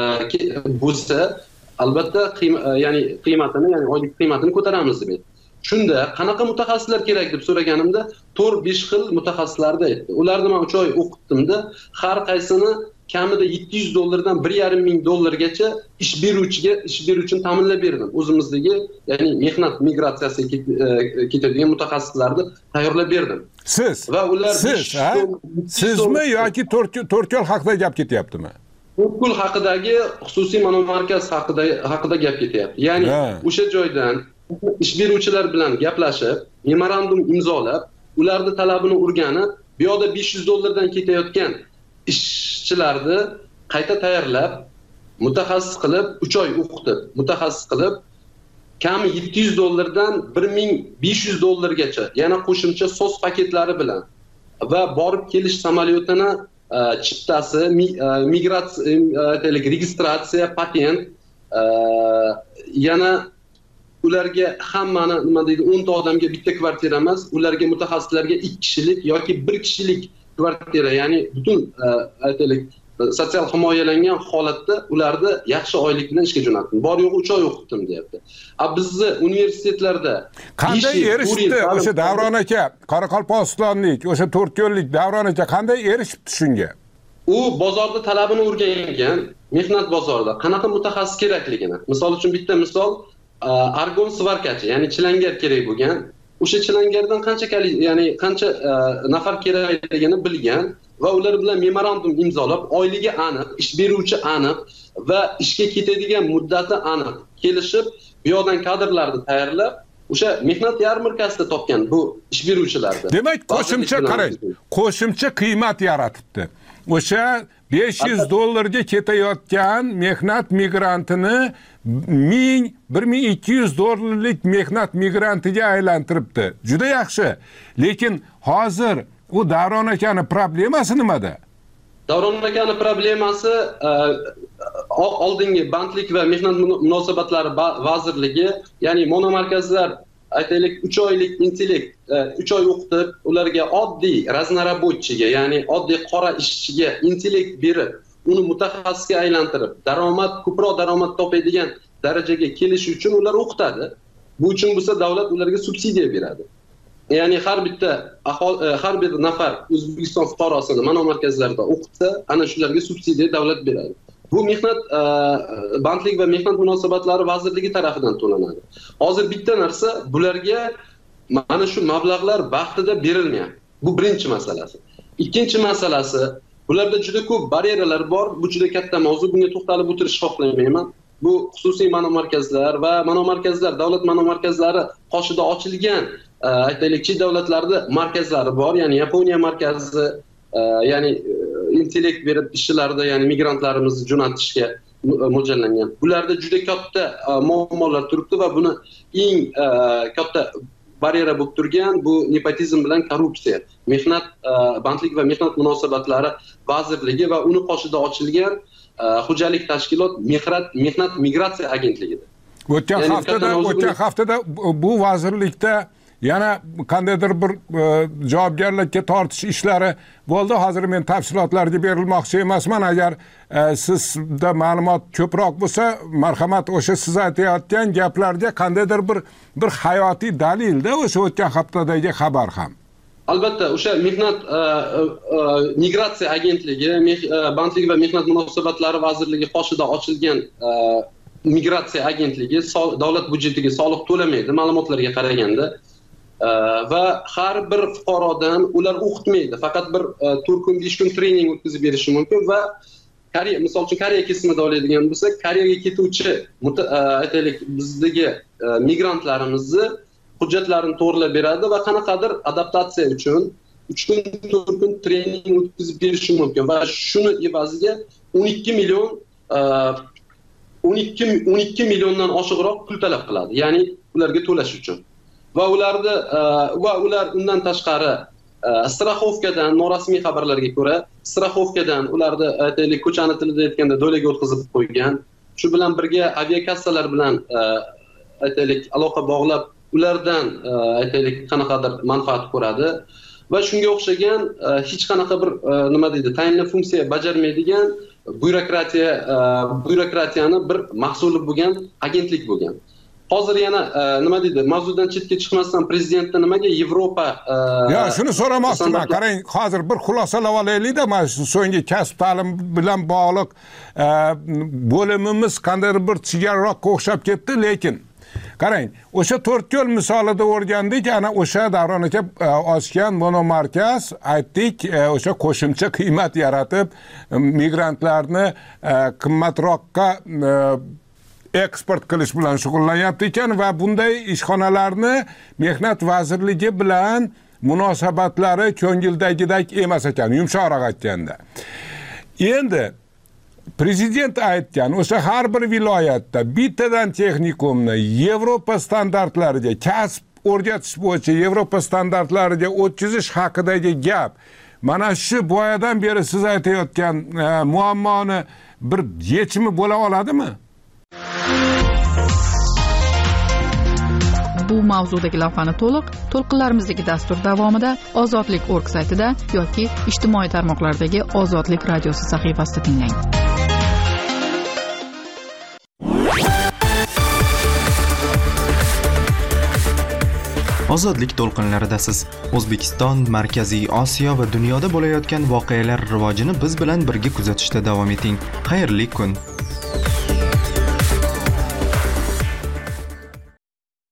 bo'lsa, albatta ya'ni qiymatini, ya'ni oylik qiymatini ko'taramiz dedi. Shunda qanaqa mutaxassislar kerak deb so'raganimda to'rt besh xil mutaxassislarni aytdi. Ularni men uch oy o'qitdimda, har qaysini kamida yetti yuz dollardan bir yarim ming dollargacha ish beruvchiga ish beruvchini ta'minlab berdim. O'zimizdagi, ya'ni mehnat migratsiyasiga ketadigan mutaxassislarni tayyorlab berdim. Siz va ular siz, sizmi yoki To'rtko'l haqida gap ketyaptimi? To'rtko'l haqidagi xususiy monomarkaz haqida haqida gap ketyapti. Ya'ni o'sha joydan ish beruvchilar bilan gaplashib, memorandum imzolab, ularning talabini o'rganib, bu yoqda besh yuz dollardan ketayotgan ishchilarni qayta tayyorlab, mutaxassis qilib, uch oy o'qitib, mutaxassis qilib, kami yetti yuz dollardan bir ming besh yuz dollargacha, yana qo'shimcha so'z paketlari bilan va borib kelish samolyotini chiptasi, migratsiya, registratsiya, patent, yana ularga hammani nima deydi, o'n ta odamga bitta kvartira emas, ularga mutaxassislarga ikki kishilik yoki bir kishilik kvartira, ya'ni butun aytaylik sotsial himoyalangan holatda ularni yaxshi oylik bilan ishga jo'natdim. Bor yo'q uch oy o'qitdim deyapti. A bizni universitetlarda qanday erishdi o'sha Davron aka, Qoraqalpog'istonlik, o'sha To'rtko'llik Davron aka qanday erishibdi shunga? U bozorda talabini o'rgangan, mehnat bozorida qanaqa mutaxassis kerakligini. Misol uchun bitta misol argon svarkachi, ya'ni chilangar kerak bo'lgan. O'sha chilangardan qancha ya'ni qancha nafar kerakligini bilgan va ular bilan memorandum imzolab, oyligi aniq, ish beruvchi aniq va ishga ketadigan muddati aniq kelishib, bu yoqdan kadrlarni tayyorlab, o'sha mehnat yarmarkasida topgan bu ish beruvchilarni. Demak, qo'shimcha qarang, qo'shimcha qiymat yaratibdi. O'sha besh yuz dollarga ketayotgan mehnat migrantini ming bir ming ikki yuz dollarlik mehnat migrantiga aylantiribdi. Juda yaxshi. Lekin hozir u Davron akani problemasi nimada? Davron akani problemasi oldingi bandlik va mehnat munosabatlari vazirligi, ya'ni monomarkazlar aytaylik uch oylik intellekt, uch oy o'qitib, ularga oddiy raznarabotchiga, ya'ni oddiy qora ishchiga intellekt berib, uni mutaxassisga aylantirib, daromad, ko'proq daromad topadigan darajaga kelish uchun ular o'qitadi. Bu uchun bo'lsa davlat ularga subsidiya beradi. Ya'ni har bitta har bir nafar O'zbekiston fuqarosini monomarkazlarda o'qitsa, ana shularga subsidiya davlat beradi. Bu mehnat bandlik va mehnat munosabatlari vazirligi tomonidan to'lanadi. Hozir bitta narsa, bularga mana shu mablag'lar vaqtida berilmayapti. Bu birinchi masalasi. Ikkinchi masalasi, bularda juda ko'p baryeralar bor. Bu juda katta mavzu, bunga to'xtalib o'tirishni xohlamayman. Bu xususiy monomarkazlar va monomarkazlar, davlat monomarkazlari qoshida ochilgan aytaylik chet davlatlarda markazlari bor, ya'ni Yaponiya markazi, ya'ni intellekt berib ishchilarni, ya'ni migrantlarimizni jo'natishga mo'ljallangan. Bularda juda katta muammolar turibdi va buni eng katta baryera bo'lib turgan bu nepotizm bilan korrupsiya. Mehnat bandlik va mehnat munosabatlari vazirligi va uni qoshida ochilgan xo'jalik tashkilot mehnat mehnat migratsiya agentligidir. O'tgan haftada o'tgan haftada bu vazirlikda yana qandaydir bir javobgarlikka tortish ishlari bo'ldi. Hozir men tafsilotlarga berilmoqchi emasman. Agar sizda ma'lumot ko'proq bo'lsa, marhamat, o'sha siz aytayotgan gaplarga qandaydir bir bir hayotiy dalilda o'sha o'tgan haftadagi xabar ham. Albatta, o'sha mehnat migratsiya agentligi, bandlik va mehnat munosabatlari vazirligi qoshida ochilgan migratsiya agentligi davlat byudjetiga soliq to'lamaydi, ma'lumotlarga qaraganda. Va har bir fuqarodan ular o'qitmaydi, faqat bir to'rt kun besh kun trening o'tkazib berishi mumkin va Koreya, misol uchun Koreya kesimida oladigan bo'lsak, Koreyaga ketuvchi aytaylik bizdagi migrantlarimizni hujjatlarini to'g'rilab beradi va qanaqadir adaptatsiya uchun uch kun to'rt kun trening o'tkazib berishi mumkin va shuni evaziga o'n ikki million o'n ikki milliondan oshiqroq pul talab qiladi, ya'ni ularga to'lash uchun. Va ularni va ular undan tashqari straxovkadan, norasmiy xabarlarga ko'ra, straxovkadan ularni aytaylik ko'chani tilida aytganda do'laga o'tkazib qo'ygan. Shu bilan birga aviakassalar bilan aytaylik aloqa bog'lab, ulardan aytaylik qanaqadir manfaat ko'radi va shunga o'xshagan hech qanaqa bir nima deydi, tayinli funksiya bajarmaydigan byurokratiya byurokratiyani bir mahsuli bo'lgan agentlik bo'lgan. Hozir yana nima deydi, mavzudan chetga chiqmasdan prezidentni nimaga Yevropa Ya shuni so'ramoqchiman. Qarang, hozir bir xulosalab olaylik-da, mana shu so'nggi kasb ta'lim bilan bog'liq bo'limimiz qanday bir chigararoqqa o'xshab ketdi, lekin Qarang, o'sha To'rtko'l misolida o'rgandik, ana o'sha Davron aka ochgan monomarkaz, aytdik, o'sha qo'shimcha qiymat yaratib migrantlarni qimmatroqqa eksport qilish bilan shug'ullanyapti ekan va bunday ishxonalarni Mehnat vazirligi bilan munosabatlari ko'ngildagidek emas ekan, yumshoqroq aytganda. Endi prezident aytgan, o'sha har bir viloyatda bittadan texnikumni Yevropa standartlariga, kasb o'rgatish bo'yicha Yevropa standartlariga o'tkazish haqidagi gap, mana shu boyadan beri siz aytayotgan muammoni bir yechimi bo'la oladimi? Bu mavzudagi lavhani to'liq to'lqinlarimizdagi dastur davomida ozodlik org saytida yoki ijtimoiy tarmoqlardagi Ozodlik radiosi sahifasida tinglang. Ozodlik to'lqinlaridasiz. O'zbekiston, Markaziy Osiyo va dunyoda bo'layotgan voqealar rivojini biz bilan birga kuzatishda davom eting. Xayrli kun.